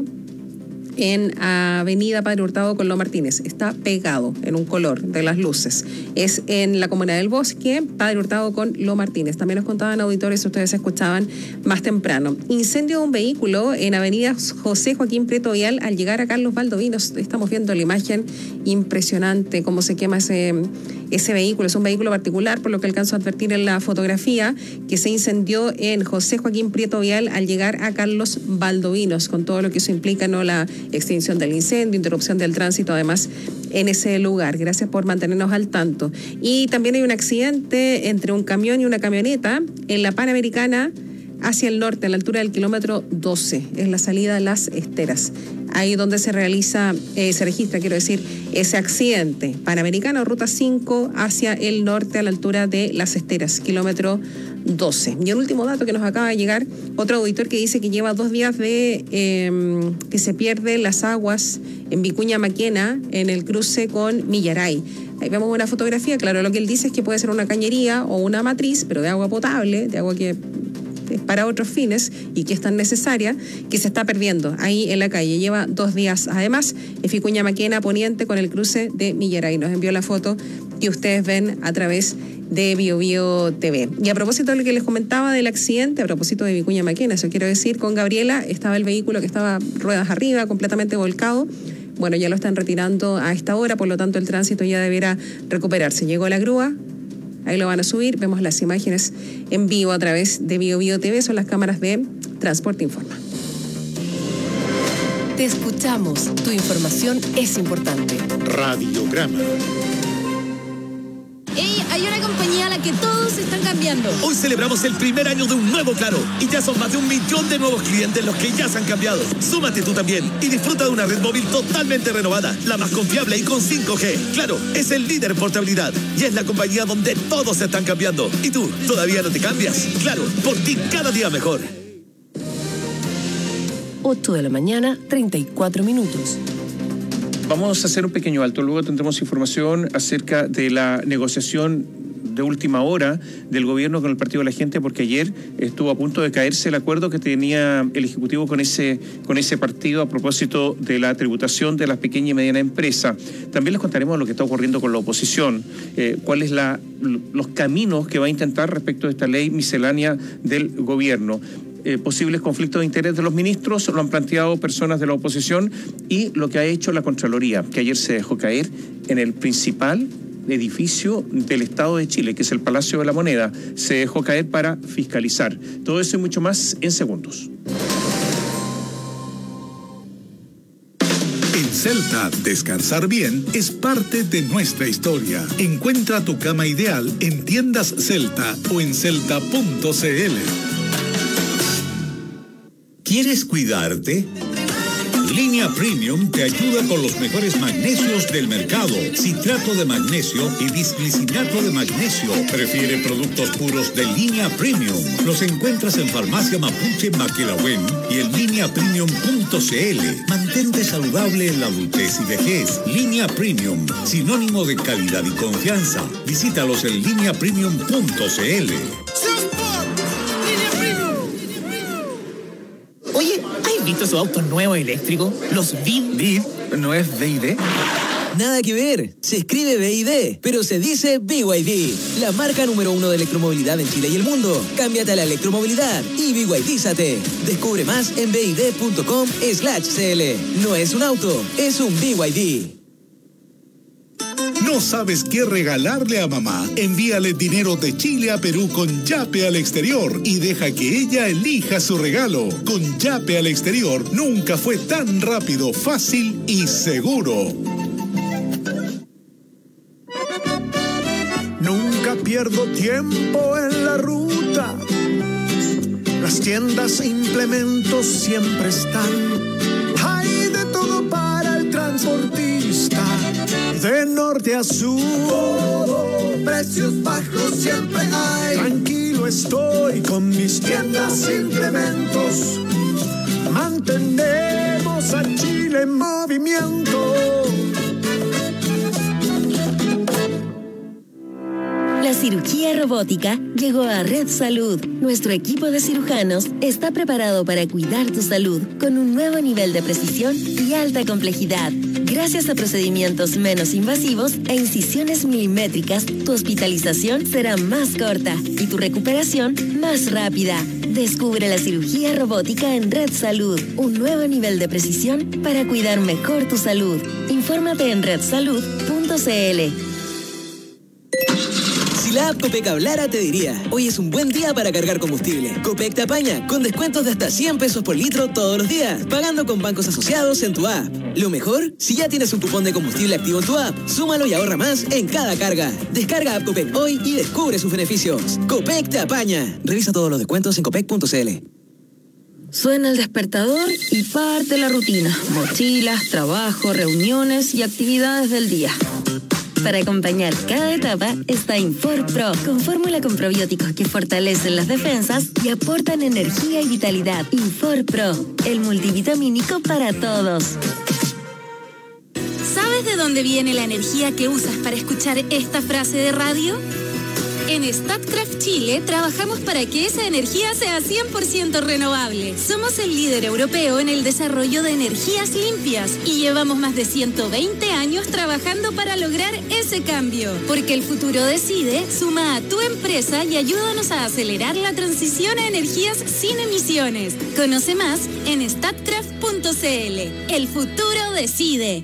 en Avenida Padre Hurtado con Lo Martínez. Está pegado en un color de las luces. Es en la Comuna del Bosque, Padre Hurtado con Lo Martínez. También nos contaban auditores, ustedes escuchaban más temprano. Incendio de un vehículo en Avenida José Joaquín Prieto Vial al llegar a Carlos Valdovinos. Estamos viendo la imagen, impresionante cómo se quema ese vehículo. Es un vehículo particular, por lo que alcanzo a advertir en la fotografía, que se incendió en José Joaquín Prieto Vial al llegar a Carlos Valdovinos, con todo lo que eso implica, ¿no? La extinción del incendio, interrupción del tránsito, además, en ese lugar. Gracias por mantenernos al tanto. Y también hay un accidente entre un camión y una camioneta en la Panamericana hacia el norte, a la altura del kilómetro 12, es la salida a Las Esteras. Ahí donde se registra, ese accidente. Panamericana, ruta 5, hacia el norte, a la altura de Las Esteras, kilómetro 12. Y el último dato que nos acaba de llegar, otro auditor que dice que lleva 2 días de que se pierden las aguas en Vicuña Maquena, en el cruce con Millaray. Ahí vemos una fotografía. Claro, lo que él dice es que puede ser una cañería o una matriz, pero de agua potable, de agua que para otros fines y que es tan necesaria, que se está perdiendo ahí en la calle. Lleva 2 días. Además, en Vicuña Maquena Poniente con el cruce de Millaray. Nos envió la foto que ustedes ven a través de BioBio TV. Y a propósito de lo que les comentaba del accidente, a propósito de Vicuña Maquena, eso quiero decir, con Gabriela estaba el vehículo que estaba ruedas arriba, completamente volcado. Bueno, ya lo están retirando a esta hora, por lo tanto el tránsito ya deberá recuperarse. Llegó la grúa, ahí lo van a subir, vemos las imágenes en vivo a través de BioBio TV, son las cámaras de Transporte Informa. Te escuchamos, tu información es importante. Radiograma. ¡Ey! Hay una compañía a la que todos están cambiando. Hoy celebramos el primer año de un nuevo Claro y ya son más de 1 millón de nuevos clientes los que ya se han cambiado. Súmate tú también y disfruta de una red móvil totalmente renovada, la más confiable y con 5G. Claro, es el líder en portabilidad y es la compañía donde todos se están cambiando. ¿Y tú, todavía no te cambias? Claro, por ti cada día mejor. 8 de la mañana, 34 minutos. Vamos a hacer un pequeño alto, luego tendremos información acerca de la negociación de última hora del gobierno con el Partido de la Gente, porque ayer estuvo a punto de caerse el acuerdo que tenía el Ejecutivo con ese partido a propósito de la tributación de las pequeñas y medianas empresas. También les contaremos lo que está ocurriendo con la oposición, cuáles los caminos que va a intentar respecto de esta ley miscelánea del gobierno. Posibles conflictos de interés de los ministros, lo han planteado personas de la oposición, y lo que ha hecho la Contraloría, que ayer se dejó caer en el principal edificio del Estado de Chile, que es el Palacio de la Moneda, se dejó caer para fiscalizar. Todo eso y mucho más en segundos. En Celta, descansar bien es parte de nuestra historia. Encuentra tu cama ideal en tiendas Celta o en celta.cl. ¿Quieres cuidarte? Línea Premium te ayuda con los mejores magnesios del mercado. Citrato de magnesio y bisglicinato de magnesio. Prefiere productos puros de Línea Premium. Los encuentras en Farmacia Mapuche Maquelahuen y en lineapremium.cl. Mantente saludable en la adultez y vejez. Línea Premium, sinónimo de calidad y confianza. Visítalos en lineapremium.cl. Oye, ¿has visto esos autos nuevos eléctricos? Los VID. ¿VID? ¿No es BID? Nada que ver. Se escribe BID, pero se dice BYD. La marca número 1 de electromovilidad en Chile y el mundo. Cámbiate a la electromovilidad y BYDízate. Descubre más en bid.com/cl. No es un auto, es un BYD. ¿No sabes qué regalarle a mamá? Envíale dinero de Chile a Perú con Yape al exterior y deja que ella elija su regalo. Con Yape al exterior nunca fue tan rápido, fácil y seguro. Nunca pierdo tiempo en la ruta. Las tiendas e implementos siempre están. Hay de todo para el transportista. De norte a sur, precios bajos siempre hay. Tranquilo estoy con mis tiendas e implementos. Mantenemos a Chile en movimiento. La cirugía robótica llegó a Red Salud. Nuestro equipo de cirujanos está preparado para cuidar tu salud con un nuevo nivel de precisión y alta complejidad. Gracias a procedimientos menos invasivos e incisiones milimétricas, tu hospitalización será más corta y tu recuperación más rápida. Descubre la cirugía robótica en Red Salud, un nuevo nivel de precisión para cuidar mejor tu salud. Infórmate en redsalud.cl. Si la app Copec hablara, te diría: hoy es un buen día para cargar combustible. Copec te apaña con descuentos de hasta 100 pesos por litro todos los días, pagando con bancos asociados en tu app. Lo mejor, si ya tienes un cupón de combustible activo en tu app, súmalo y ahorra más en cada carga. Descarga app Copec hoy y descubre sus beneficios. Copec te apaña. Revisa todos los descuentos en copec.cl. Suena el despertador y parte la rutina. Mochilas, trabajo, reuniones y actividades del día. Para acompañar cada etapa está Infor Pro, con fórmula con probióticos que fortalecen las defensas y aportan energía y vitalidad. Infor Pro, el multivitamínico para todos. ¿Sabes de dónde viene la energía que usas para escuchar esta frase de radio? En Statkraft Chile trabajamos para que esa energía sea 100% renovable. Somos el líder europeo en el desarrollo de energías limpias y llevamos más de 120 años trabajando para lograr ese cambio. Porque el futuro decide, suma a tu empresa y ayúdanos a acelerar la transición a energías sin emisiones. Conoce más en statkraft.cl. El futuro decide.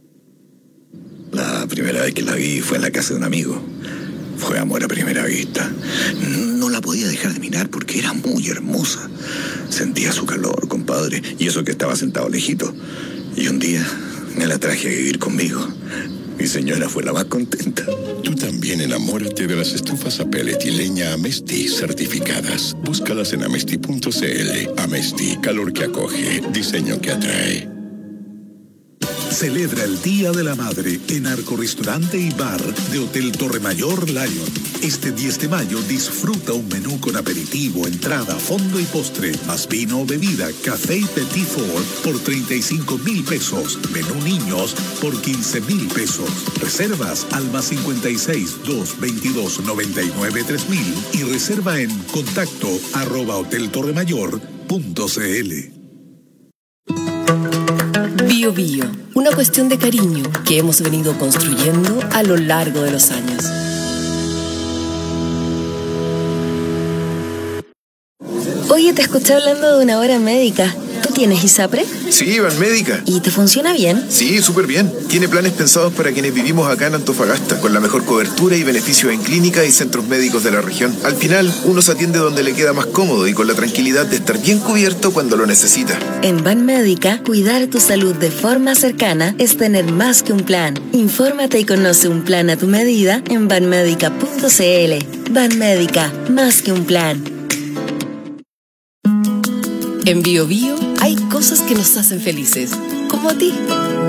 La primera vez que la vi fue en la casa de un amigo. Fue amor a primera vista. No la podía dejar de mirar porque era muy hermosa. Sentía su calor, compadre, y eso que estaba sentado lejito. Y un día me la traje a vivir conmigo. Mi señora fue la más contenta. Tú también enamórate de las estufas a pellet y leña Amesti certificadas. Búscalas en amesti.cl. Amesti, calor que acoge, diseño que atrae. Celebra el Día de la Madre en Arco Restaurante y Bar de Hotel Torremayor Lion. Este 10 de mayo disfruta un menú con aperitivo, entrada, fondo y postre, más vino o bebida, café y petit four por 35,000 pesos. Menú niños por 15,000 pesos. Reservas al +56 222 99 3000 y reserva en contacto@hoteltorremayor.cl. Bio Bio, una cuestión de cariño que hemos venido construyendo a lo largo de los años. Oye, te escuché hablando de una hora médica. ¿Tú tienes ISAPRE? Sí, Banmédica. ¿Y te funciona bien? Sí, súper bien. Tiene planes pensados para quienes vivimos acá en Antofagasta, con la mejor cobertura y beneficios en clínica y centros médicos de la región. Al final, uno se atiende donde le queda más cómodo y con la tranquilidad de estar bien cubierto cuando lo necesita. En Banmédica, cuidar tu salud de forma cercana es tener más que un plan. Infórmate y conoce un plan a tu medida en banmédica.cl. Banmédica, más que un plan. En Bio Bio hay cosas que nos hacen felices, como a ti.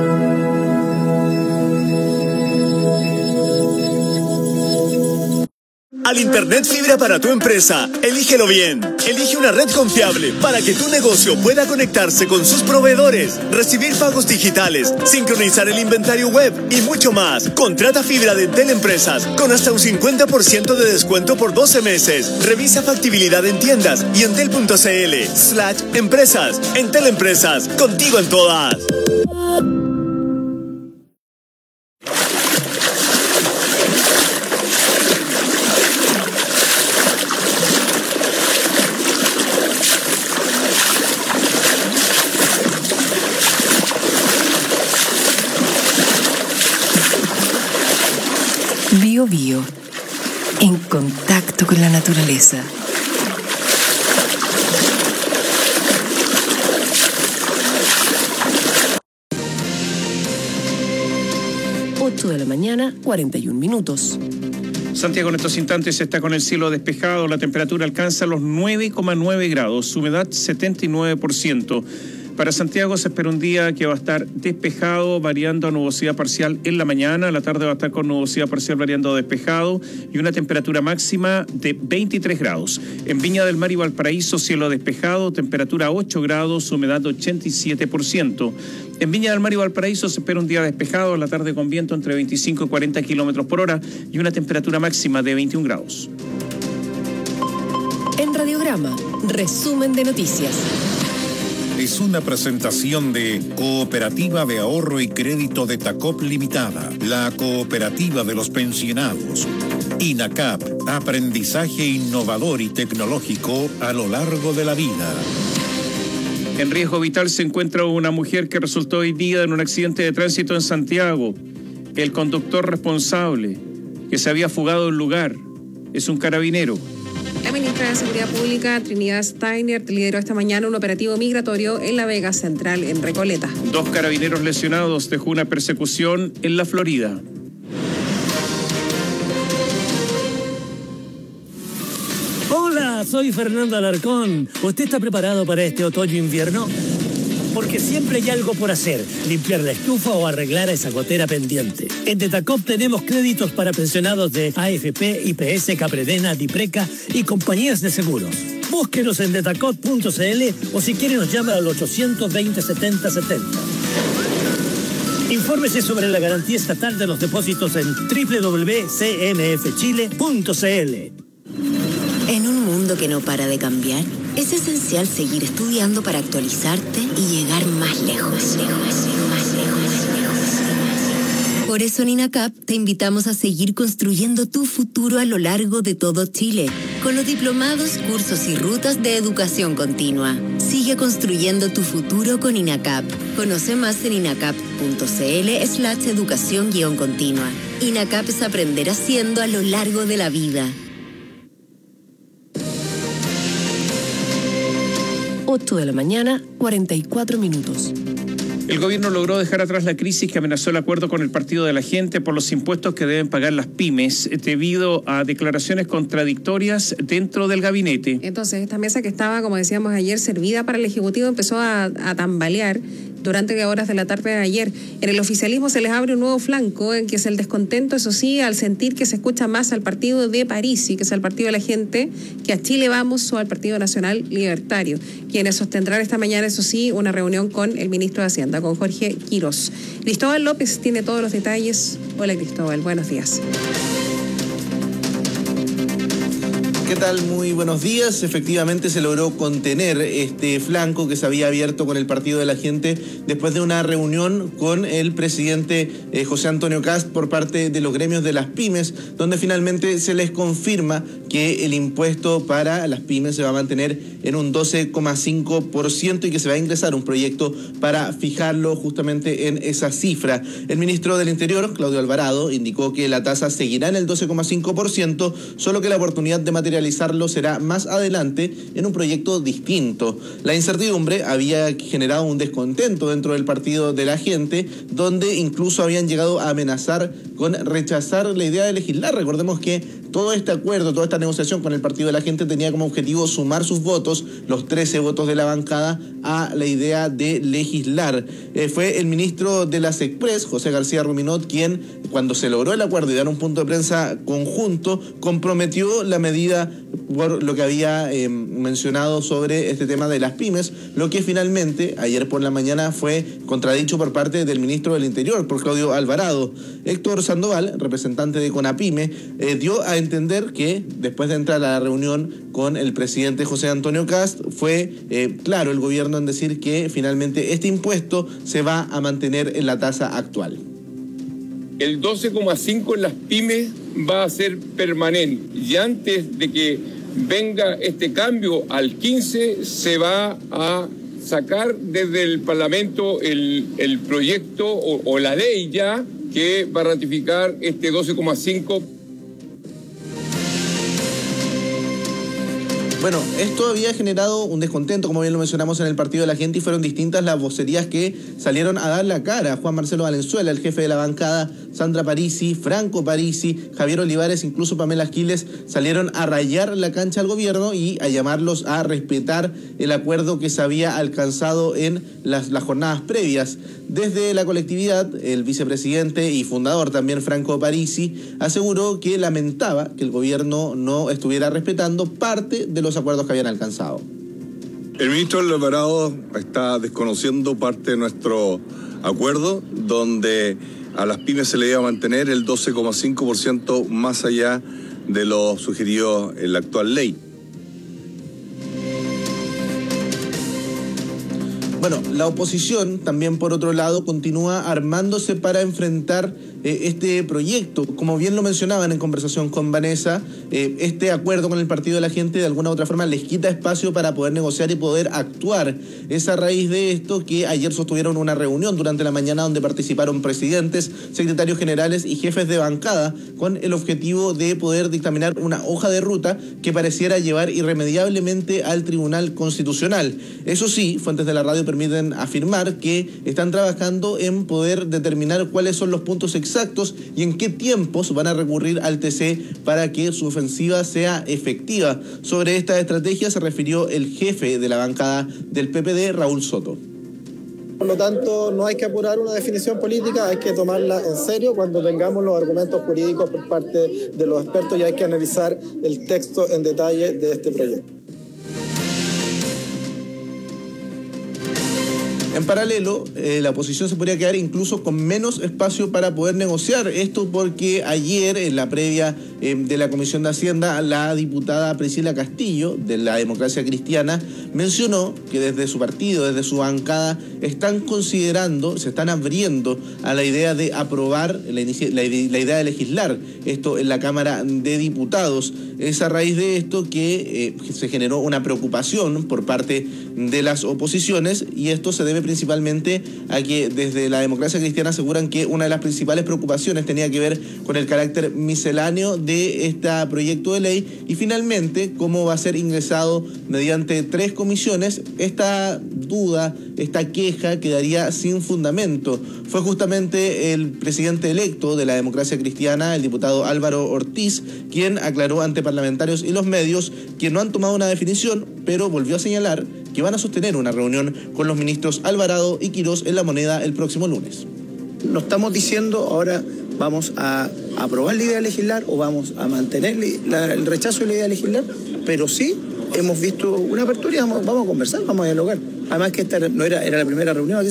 Al Internet fibra para tu empresa, elígelo bien. Elige una red confiable para que tu negocio pueda conectarse con sus proveedores, recibir pagos digitales, sincronizar el inventario web y mucho más. Contrata fibra de Entel Empresas con hasta un 50% de descuento por 12 meses. Revisa factibilidad en tiendas y entel.cl/empresas. Entel Empresas, contigo en todas. Bio Bio, en contacto con la naturaleza. De la mañana, 41 minutos. Santiago en estos instantes está con el cielo despejado, la temperatura alcanza los 9,9 grados, humedad 79%. Para Santiago se espera un día que va a estar despejado, variando a nubosidad parcial en la mañana. A la tarde va a estar con nubosidad parcial variando a despejado y una temperatura máxima de 23 grados. En Viña del Mar y Valparaíso, cielo despejado, temperatura 8 grados, humedad 87%. En Viña del Mar y Valparaíso se espera un día despejado, a la tarde con viento entre 25 y 40 kilómetros por hora y una temperatura máxima de 21 grados. En Radiograma, resumen de noticias. Es una presentación de Cooperativa de Ahorro y Crédito de Tacop Limitada, la cooperativa de los pensionados. INACAP, aprendizaje innovador y tecnológico a lo largo de la vida. En riesgo vital se encuentra una mujer que resultó hoy día en un accidente de tránsito en Santiago. El conductor responsable, que se había fugado del lugar, es un carabinero. La ministra de Seguridad Pública, Trinidad Steiner, lideró esta mañana un operativo migratorio en la Vega Central, en Recoleta. 2 carabineros lesionados dejó una persecución en la Florida. Hola, soy Fernando Alarcón. ¿Usted está preparado para este otoño-invierno? Porque siempre hay algo por hacer, limpiar la estufa o arreglar esa gotera pendiente. En Detacop tenemos créditos para pensionados de AFP, IPS, Capredena, Dipreca y compañías de seguros. Búsquenos en detacop.cl o si quiere nos llama al 820 70 70. Infórmese sobre la garantía estatal de los depósitos en www.cmfchile.cl. En un mundo que no para de cambiar, es esencial seguir estudiando para actualizarte y llegar más lejos. Por eso en INACAP te invitamos a seguir construyendo tu futuro a lo largo de todo Chile, con los diplomados, cursos y rutas de educación continua. Sigue construyendo tu futuro con INACAP. Conoce más en inacap.cl/educación-continua. INACAP es aprender haciendo a lo largo de la vida. 8 de la mañana, 44 minutos. El gobierno logró dejar atrás la crisis que amenazó el acuerdo con el Partido de la Gente por los impuestos que deben pagar las pymes debido a declaraciones contradictorias dentro del gabinete. Entonces, esta mesa que estaba, como decíamos ayer, servida para el Ejecutivo, empezó a tambalear durante horas de la tarde de ayer. En el oficialismo se les abre un nuevo flanco, en que es el descontento, eso sí, al sentir que se escucha más al partido de Parisi, que es el Partido de la Gente, que a Chile Vamos o al Partido Nacional Libertario, quienes sostendrán esta mañana, eso sí, una reunión con el ministro de Hacienda, con Jorge Quirós. Cristóbal López tiene todos los detalles. Hola Cristóbal, buenos días. ¿Qué tal? Muy buenos días. Efectivamente se logró contener este flanco que se había abierto con el Partido de la Gente después de una reunión con el presidente José Antonio Kast por parte de los gremios de las pymes, donde finalmente se les confirma que el impuesto para las pymes se va a mantener en un 12,5% y que se va a ingresar un proyecto para fijarlo justamente en esa cifra. El ministro del Interior, Claudio Alvarado, indicó que la tasa seguirá en el 12,5%, solo que la oportunidad de materializarlo será más adelante en un proyecto distinto. La incertidumbre había generado un descontento dentro del Partido de la Gente, donde incluso habían llegado a amenazar con rechazar la idea de legislar. Recordemos que todo este acuerdo, toda esta negociación con el Partido de la Gente tenía como objetivo sumar sus votos, los 13 votos de la bancada, a la idea de legislar. Fue el ministro de las Express, José García Ruminot, quien, cuando se logró el acuerdo y dar un punto de prensa conjunto, comprometió la medida por lo que había mencionado sobre este tema de las pymes, lo que finalmente ayer por la mañana fue contradicho por parte del ministro del Interior, por Claudio Alvarado. Héctor Sandoval, representante de CONAPYME, dio a entender que después de entrar a la reunión con el presidente José Antonio Kast, fue claro el gobierno en decir que finalmente este impuesto se va a mantener en la tasa actual. El 12,5 en las pymes va a ser permanente y antes de que venga este cambio al 15 se va a sacar desde el Parlamento el proyecto o la ley ya que va a ratificar este 12,5. Bueno, esto había generado un descontento, como bien lo mencionamos, en el Partido de la Gente, y fueron distintas las vocerías que salieron a dar la cara. Juan Marcelo Valenzuela, el jefe de la bancada, Sandra Parisi, Franco Parisi, Javier Olivares, incluso Pamela Giles, salieron a rayar la cancha al gobierno y a llamarlos a respetar el acuerdo que se había alcanzado en las jornadas previas. Desde la colectividad, el vicepresidente y fundador también, Franco Parisi, aseguró que lamentaba que el gobierno no estuviera respetando parte de los acuerdos que habían alcanzado. El ministro Alvarado está desconociendo parte de nuestro acuerdo, donde a las pymes se le iba a mantener el 12,5% más allá de lo sugerido en la actual ley. Bueno, la oposición también, por otro lado, continúa armándose para enfrentar este proyecto. Como bien lo mencionaban en conversación con Vanessa, este acuerdo con el Partido de la Gente de alguna u otra forma les quita espacio para poder negociar y poder actuar. Es a raíz de esto que ayer sostuvieron una reunión durante la mañana donde participaron presidentes, secretarios generales y jefes de bancada con el objetivo de poder dictaminar una hoja de ruta que pareciera llevar irremediablemente al Tribunal Constitucional. Eso sí, fuentes de la radio permiten afirmar que están trabajando en poder determinar cuáles son los puntos exactos y en qué tiempos van a recurrir al TC para que su ofensiva sea efectiva. Sobre esta estrategia se refirió el jefe de la bancada del PPD, Raúl Soto. Por lo tanto, no hay que apurar una definición política, hay que tomarla en serio cuando tengamos los argumentos jurídicos por parte de los expertos y hay que analizar el texto en detalle de este proyecto. En paralelo, la oposición se podría quedar incluso con menos espacio para poder negociar. Esto porque ayer, en la previa de la Comisión de Hacienda, la diputada Priscila Castillo, de la Democracia Cristiana, mencionó que desde su partido, desde su bancada, están considerando, se están abriendo a la idea de aprobar, la idea de legislar esto en la Cámara de Diputados. Es a raíz de esto que se generó una preocupación por parte de las oposiciones, y esto se debe principalmente a que desde la Democracia Cristiana aseguran que una de las principales preocupaciones tenía que ver con el carácter misceláneo de este proyecto de ley y finalmente cómo va a ser ingresado mediante 3 comisiones. Esta duda, esta queja quedaría sin fundamento. Fue justamente el presidente electo de la Democracia Cristiana, el diputado Álvaro Ortiz, quien aclaró ante parlamentarios y los medios que no han tomado una definición, pero volvió a señalar que van a sostener una reunión con los ministros Alvarado y Quirós en La Moneda el próximo lunes. No estamos diciendo ahora vamos a aprobar la idea de legislar o vamos a mantener el rechazo de la idea de legislar, pero sí hemos visto una apertura y vamos a conversar, vamos a dialogar. Además que esta no era la primera reunión.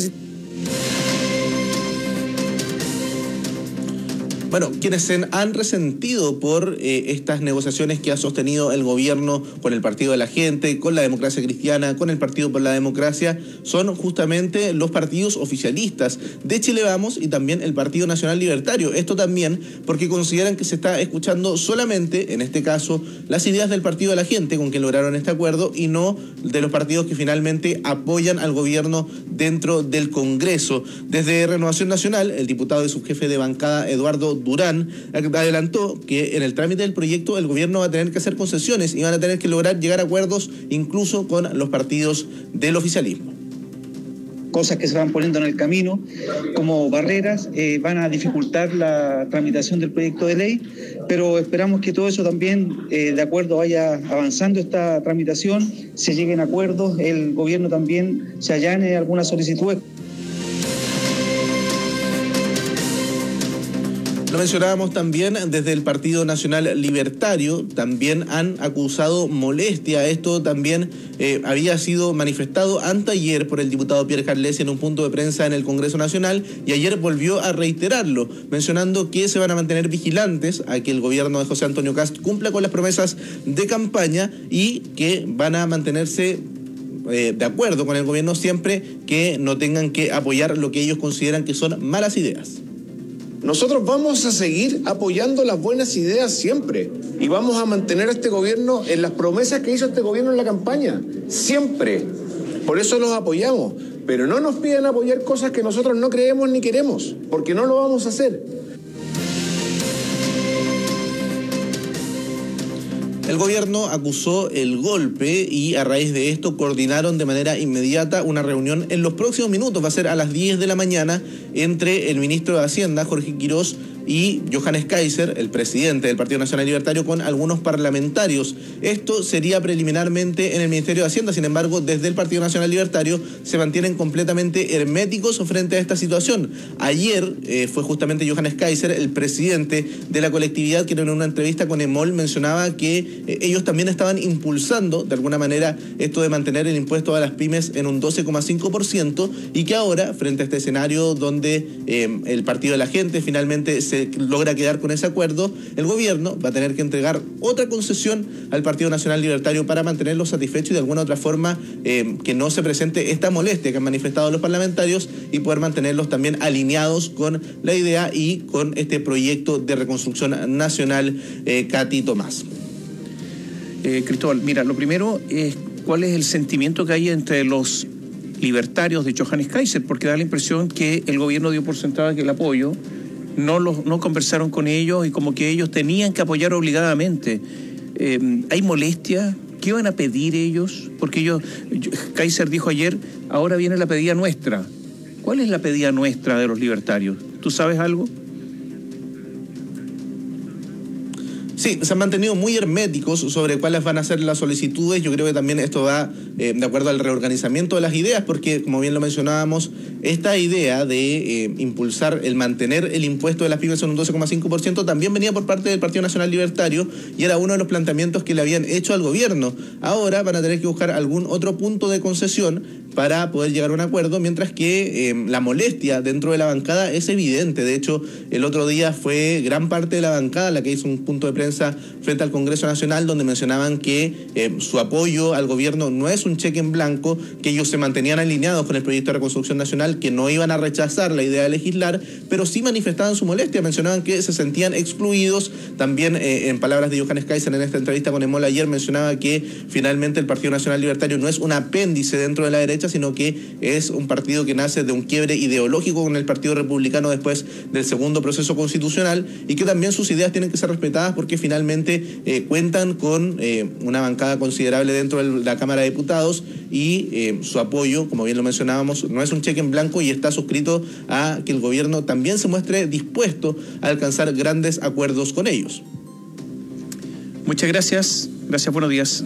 Bueno, quienes se han resentido por estas negociaciones que ha sostenido el gobierno con el Partido de la Gente, con la Democracia Cristiana, con el Partido por la Democracia, son justamente los partidos oficialistas de Chile Vamos y también el Partido Nacional Libertario. Esto también porque consideran que se está escuchando solamente, en este caso, las ideas del Partido de la Gente con quien lograron este acuerdo y no de los partidos que finalmente apoyan al gobierno dentro del Congreso. Desde Renovación Nacional, el diputado y subjefe de bancada Eduardo Durán adelantó que en el trámite del proyecto el gobierno va a tener que hacer concesiones y van a tener que lograr llegar a acuerdos incluso con los partidos del oficialismo. Cosas que se van poniendo en el camino como barreras van a dificultar la tramitación del proyecto de ley, pero esperamos que todo eso también, de acuerdo, vaya avanzando esta tramitación, se lleguen a acuerdos, el gobierno también se allane algunas solicitudes. Lo mencionábamos también desde el Partido Nacional Libertario, también han acusado molestia. Esto también había sido manifestado anteayer por el diputado Pierre Carlesi en un punto de prensa en el Congreso Nacional y ayer volvió a reiterarlo, mencionando que se van a mantener vigilantes a que el gobierno de José Antonio Kast cumpla con las promesas de campaña y que van a mantenerse de acuerdo con el gobierno siempre que no tengan que apoyar lo que ellos consideran que son malas ideas. Nosotros vamos a seguir apoyando las buenas ideas siempre y vamos a mantener a este gobierno en las promesas que hizo este gobierno en la campaña, siempre. Por eso los apoyamos, pero no nos piden apoyar cosas que nosotros no creemos ni queremos, porque no lo vamos a hacer. El gobierno acusó el golpe y a raíz de esto coordinaron de manera inmediata una reunión en los próximos minutos, va a ser a las 10 de la mañana, entre el ministro de Hacienda, Jorge Quirós, y Johannes Kaiser, el presidente del Partido Nacional Libertario, con algunos parlamentarios. Esto sería preliminarmente en el Ministerio de Hacienda, sin embargo, desde el Partido Nacional Libertario se mantienen completamente herméticos frente a esta situación. Ayer fue justamente Johannes Kaiser, el presidente de la colectividad, que en una entrevista con EMOL mencionaba que ellos también estaban impulsando de alguna manera esto de mantener el impuesto a las pymes en un 12,5% y que ahora, frente a este escenario donde el Partido de la Gente finalmente se logra quedar con ese acuerdo, el gobierno va a tener que entregar otra concesión al Partido Nacional Libertario para mantenerlos satisfechos y de alguna otra forma que no se presente esta molestia que han manifestado los parlamentarios y poder mantenerlos también alineados con la idea y con este proyecto de reconstrucción nacional. Katy Tomás. Cristóbal, mira, lo primero es cuál es el sentimiento que hay entre los libertarios de Johannes Kaiser, porque da la impresión que el gobierno dio por sentado que el apoyo no conversaron con ellos y como que ellos tenían que apoyar obligadamente. ¿Hay molestia? ¿Qué van a pedir ellos? Porque Kaiser dijo ayer, ahora viene la pedida nuestra. ¿Cuál es la pedida nuestra de los libertarios? ¿Tú sabes algo? Sí, se han mantenido muy herméticos sobre cuáles van a ser las solicitudes. Yo creo que también esto va de acuerdo al reorganizamiento de las ideas, porque como bien lo mencionábamos, esta idea de impulsar el mantener el impuesto de las pymes en un 12,5% también venía por parte del Partido Nacional Libertario y era uno de los planteamientos que le habían hecho al gobierno. Ahora van a tener que buscar algún otro punto de concesión para poder llegar a un acuerdo, mientras que la molestia dentro de la bancada es evidente. De hecho, el otro día fue gran parte de la bancada la que hizo un punto de prensa frente al Congreso Nacional, donde mencionaban que su apoyo al gobierno no es un cheque en blanco, que ellos se mantenían alineados con el proyecto de reconstrucción nacional, que no iban a rechazar la idea de legislar, pero sí manifestaban su molestia, mencionaban que se sentían excluidos. También, en palabras de Johannes Kaiser en esta entrevista con Emol ayer, mencionaba que finalmente el Partido Nacional Libertario no es un apéndice dentro de la derecha, sino que es un partido que nace de un quiebre ideológico con el Partido Republicano después del segundo proceso constitucional, y que también sus ideas tienen que ser respetadas porque finalmente cuentan con una bancada considerable dentro de la Cámara de Diputados, y su apoyo, como bien lo mencionábamos, no es un cheque en blanco y está suscrito a que el gobierno también se muestre dispuesto a alcanzar grandes acuerdos con ellos. Muchas gracias. Gracias, buenos días.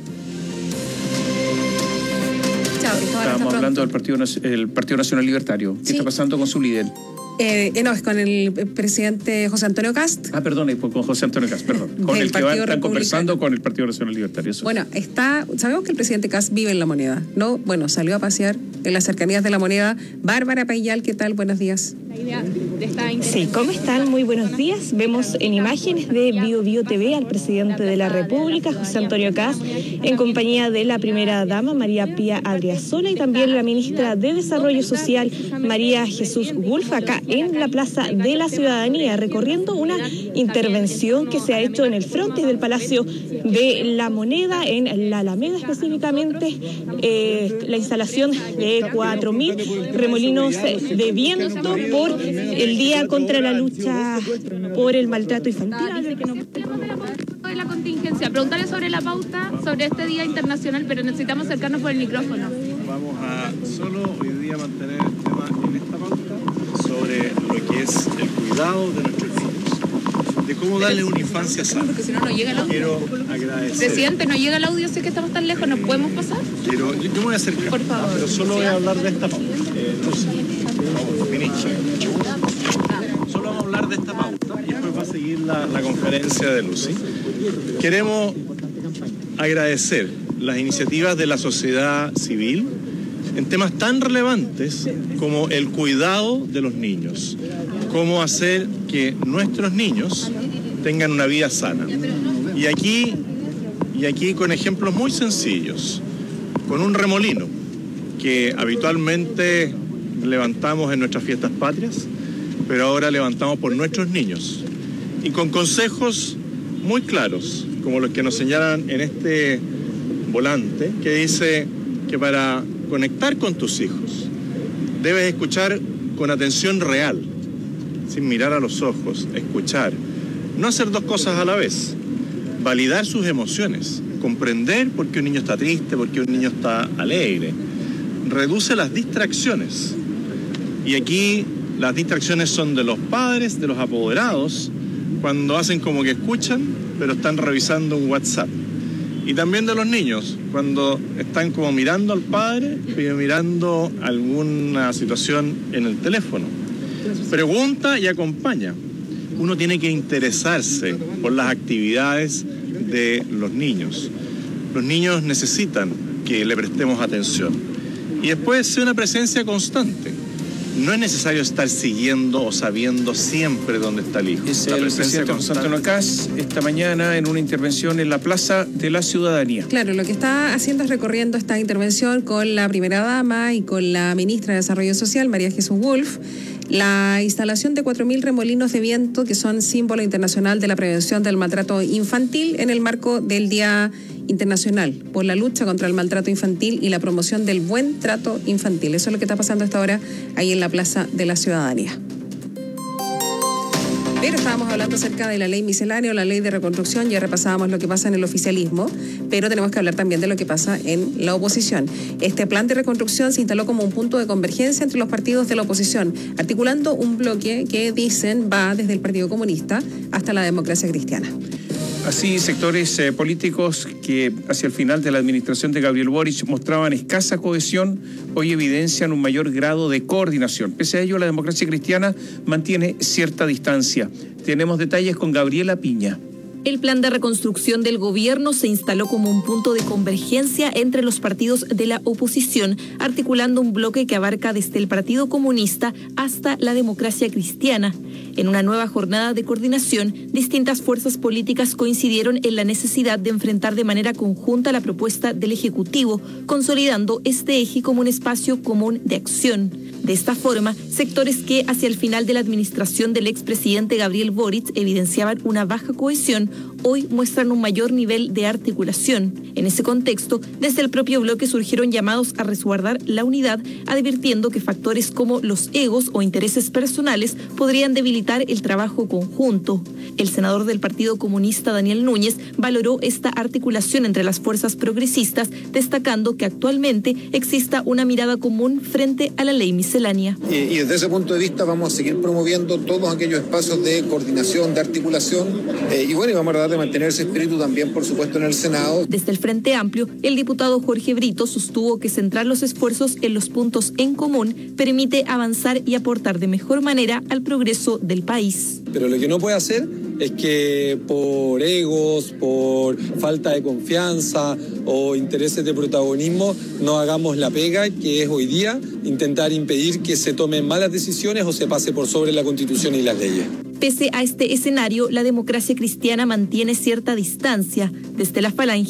Estábamos hablando del Partido Nacional Libertario. ¿Qué está pasando con su líder? No, es con el presidente José Antonio Kast. Perdón, con José Antonio Kast, perdón. Con el que están conversando con el Partido Nacional Libertario. Eso. Bueno, sabemos que el presidente Kast vive en La Moneda, ¿no? Bueno, salió a pasear en las cercanías de La Moneda. Bárbara Payal, ¿qué tal? Buenos días. Sí, ¿cómo están? Muy buenos días. Vemos en imágenes de Bio TV al presidente de la República, José Antonio Kast, en compañía de la primera dama, María Pía Adriazola, y también la ministra de Desarrollo Social, María Jesús Wolf, acá en la Plaza de la Ciudadanía, recorriendo una intervención que se ha hecho en el frontis del Palacio de La Moneda, en la Alameda específicamente, la instalación de 4.000 remolinos de viento por el Día contra la Lucha por el Maltrato Infantil. De la contingencia, preguntarle sobre la pauta, sobre este Día Internacional, pero necesitamos acercarnos por el micrófono. Vamos a solo hoy día mantener el tema en esta pauta sobre lo que es el cuidado de nuestros niños, de cómo darle una infancia sana. Porque si no, no llega el audio. Quiero agradecer. Presidente, no llega el audio, sé que estamos tan lejos, ¿nos podemos pasar? Yo me voy a acercar, por favor, pero solo voy a hablar de esta pauta. Solo vamos a hablar de esta pauta y después va a seguir la conferencia de Lucy. Queremos agradecer las iniciativas de la sociedad civil en temas tan relevantes como el cuidado de los niños, cómo hacer que nuestros niños tengan una vida sana. Y aquí con ejemplos muy sencillos, con un remolino que habitualmente levantamos en nuestras fiestas patrias, pero ahora levantamos por nuestros niños, y con consejos muy claros, como los que nos señalan en este volante, que dice que para conectar con tus hijos debes escuchar con atención real, sin mirar a los ojos, escuchar, no hacer dos cosas a la vez, validar sus emociones, comprender por qué un niño está triste, por qué un niño está alegre, reduce las distracciones. Y aquí las distracciones son de los padres, de los apoderados, cuando hacen como que escuchan, pero están revisando un WhatsApp. Y también de los niños, cuando están como mirando al padre, pero mirando alguna situación en el teléfono. Pregunta y acompaña. Uno tiene que interesarse por las actividades de los niños. Los niños necesitan que le prestemos atención. Y después ser una presencia constante. No es necesario estar siguiendo o sabiendo siempre dónde está el hijo. Es el presidente José Antonio Kast esta mañana en una intervención en la Plaza de la Ciudadanía. Claro, lo que está haciendo es recorriendo esta intervención con la primera dama y con la ministra de Desarrollo Social, María Jesús Wolf. La instalación de 4.000 remolinos de viento, que son símbolo internacional de la prevención del maltrato infantil en el marco del Día Internacional por la lucha contra el maltrato infantil y la promoción del buen trato infantil. Eso es lo que está pasando hasta ahora ahí en la Plaza de la Ciudadanía. Pero estábamos hablando acerca de la ley miscelánea o la ley de reconstrucción, ya repasábamos lo que pasa en el oficialismo, pero tenemos que hablar también de lo que pasa en la oposición. Este plan de reconstrucción se instaló como un punto de convergencia entre los partidos de la oposición, articulando un bloque que dicen va desde el Partido Comunista hasta la Democracia Cristiana. Así, sectores políticos que hacia el final de la administración de Gabriel Boric mostraban escasa cohesión, hoy evidencian un mayor grado de coordinación. Pese a ello, la Democracia Cristiana mantiene cierta distancia. Tenemos detalles con Gabriela Piña. El plan de reconstrucción del gobierno se instaló como un punto de convergencia entre los partidos de la oposición, articulando un bloque que abarca desde el Partido Comunista hasta la Democracia Cristiana. En una nueva jornada de coordinación, distintas fuerzas políticas coincidieron en la necesidad de enfrentar de manera conjunta la propuesta del Ejecutivo, consolidando este eje como un espacio común de acción. De esta forma, sectores que hacia el final de la administración del expresidente Gabriel Boric evidenciaban una baja cohesión, hoy muestran un mayor nivel de articulación. En ese contexto, desde el propio bloque surgieron llamados a resguardar la unidad, advirtiendo que factores como los egos o intereses personales podrían debilitar el trabajo conjunto. El senador del Partido Comunista, Daniel Núñez, valoró esta articulación entre las fuerzas progresistas, destacando que actualmente exista una mirada común frente a la ley miscelánea. Y desde ese punto de vista vamos a seguir promoviendo todos aquellos espacios de coordinación, de articulación, y vamos a tratar de mantener ese espíritu también, por supuesto, en el Senado. Desde el Frente Amplio, el diputado Jorge Brito sostuvo que centrar los esfuerzos en los puntos en común permite avanzar y aportar de mejor manera al progreso del país. Pero lo que no puede hacer es que por egos, por falta de confianza o intereses de protagonismo no hagamos la pega que es hoy día intentar impedir que se tomen malas decisiones o se pase por sobre la Constitución y las leyes. Pese a este escenario, la Democracia Cristiana mantiene cierta distancia. Desde la Falange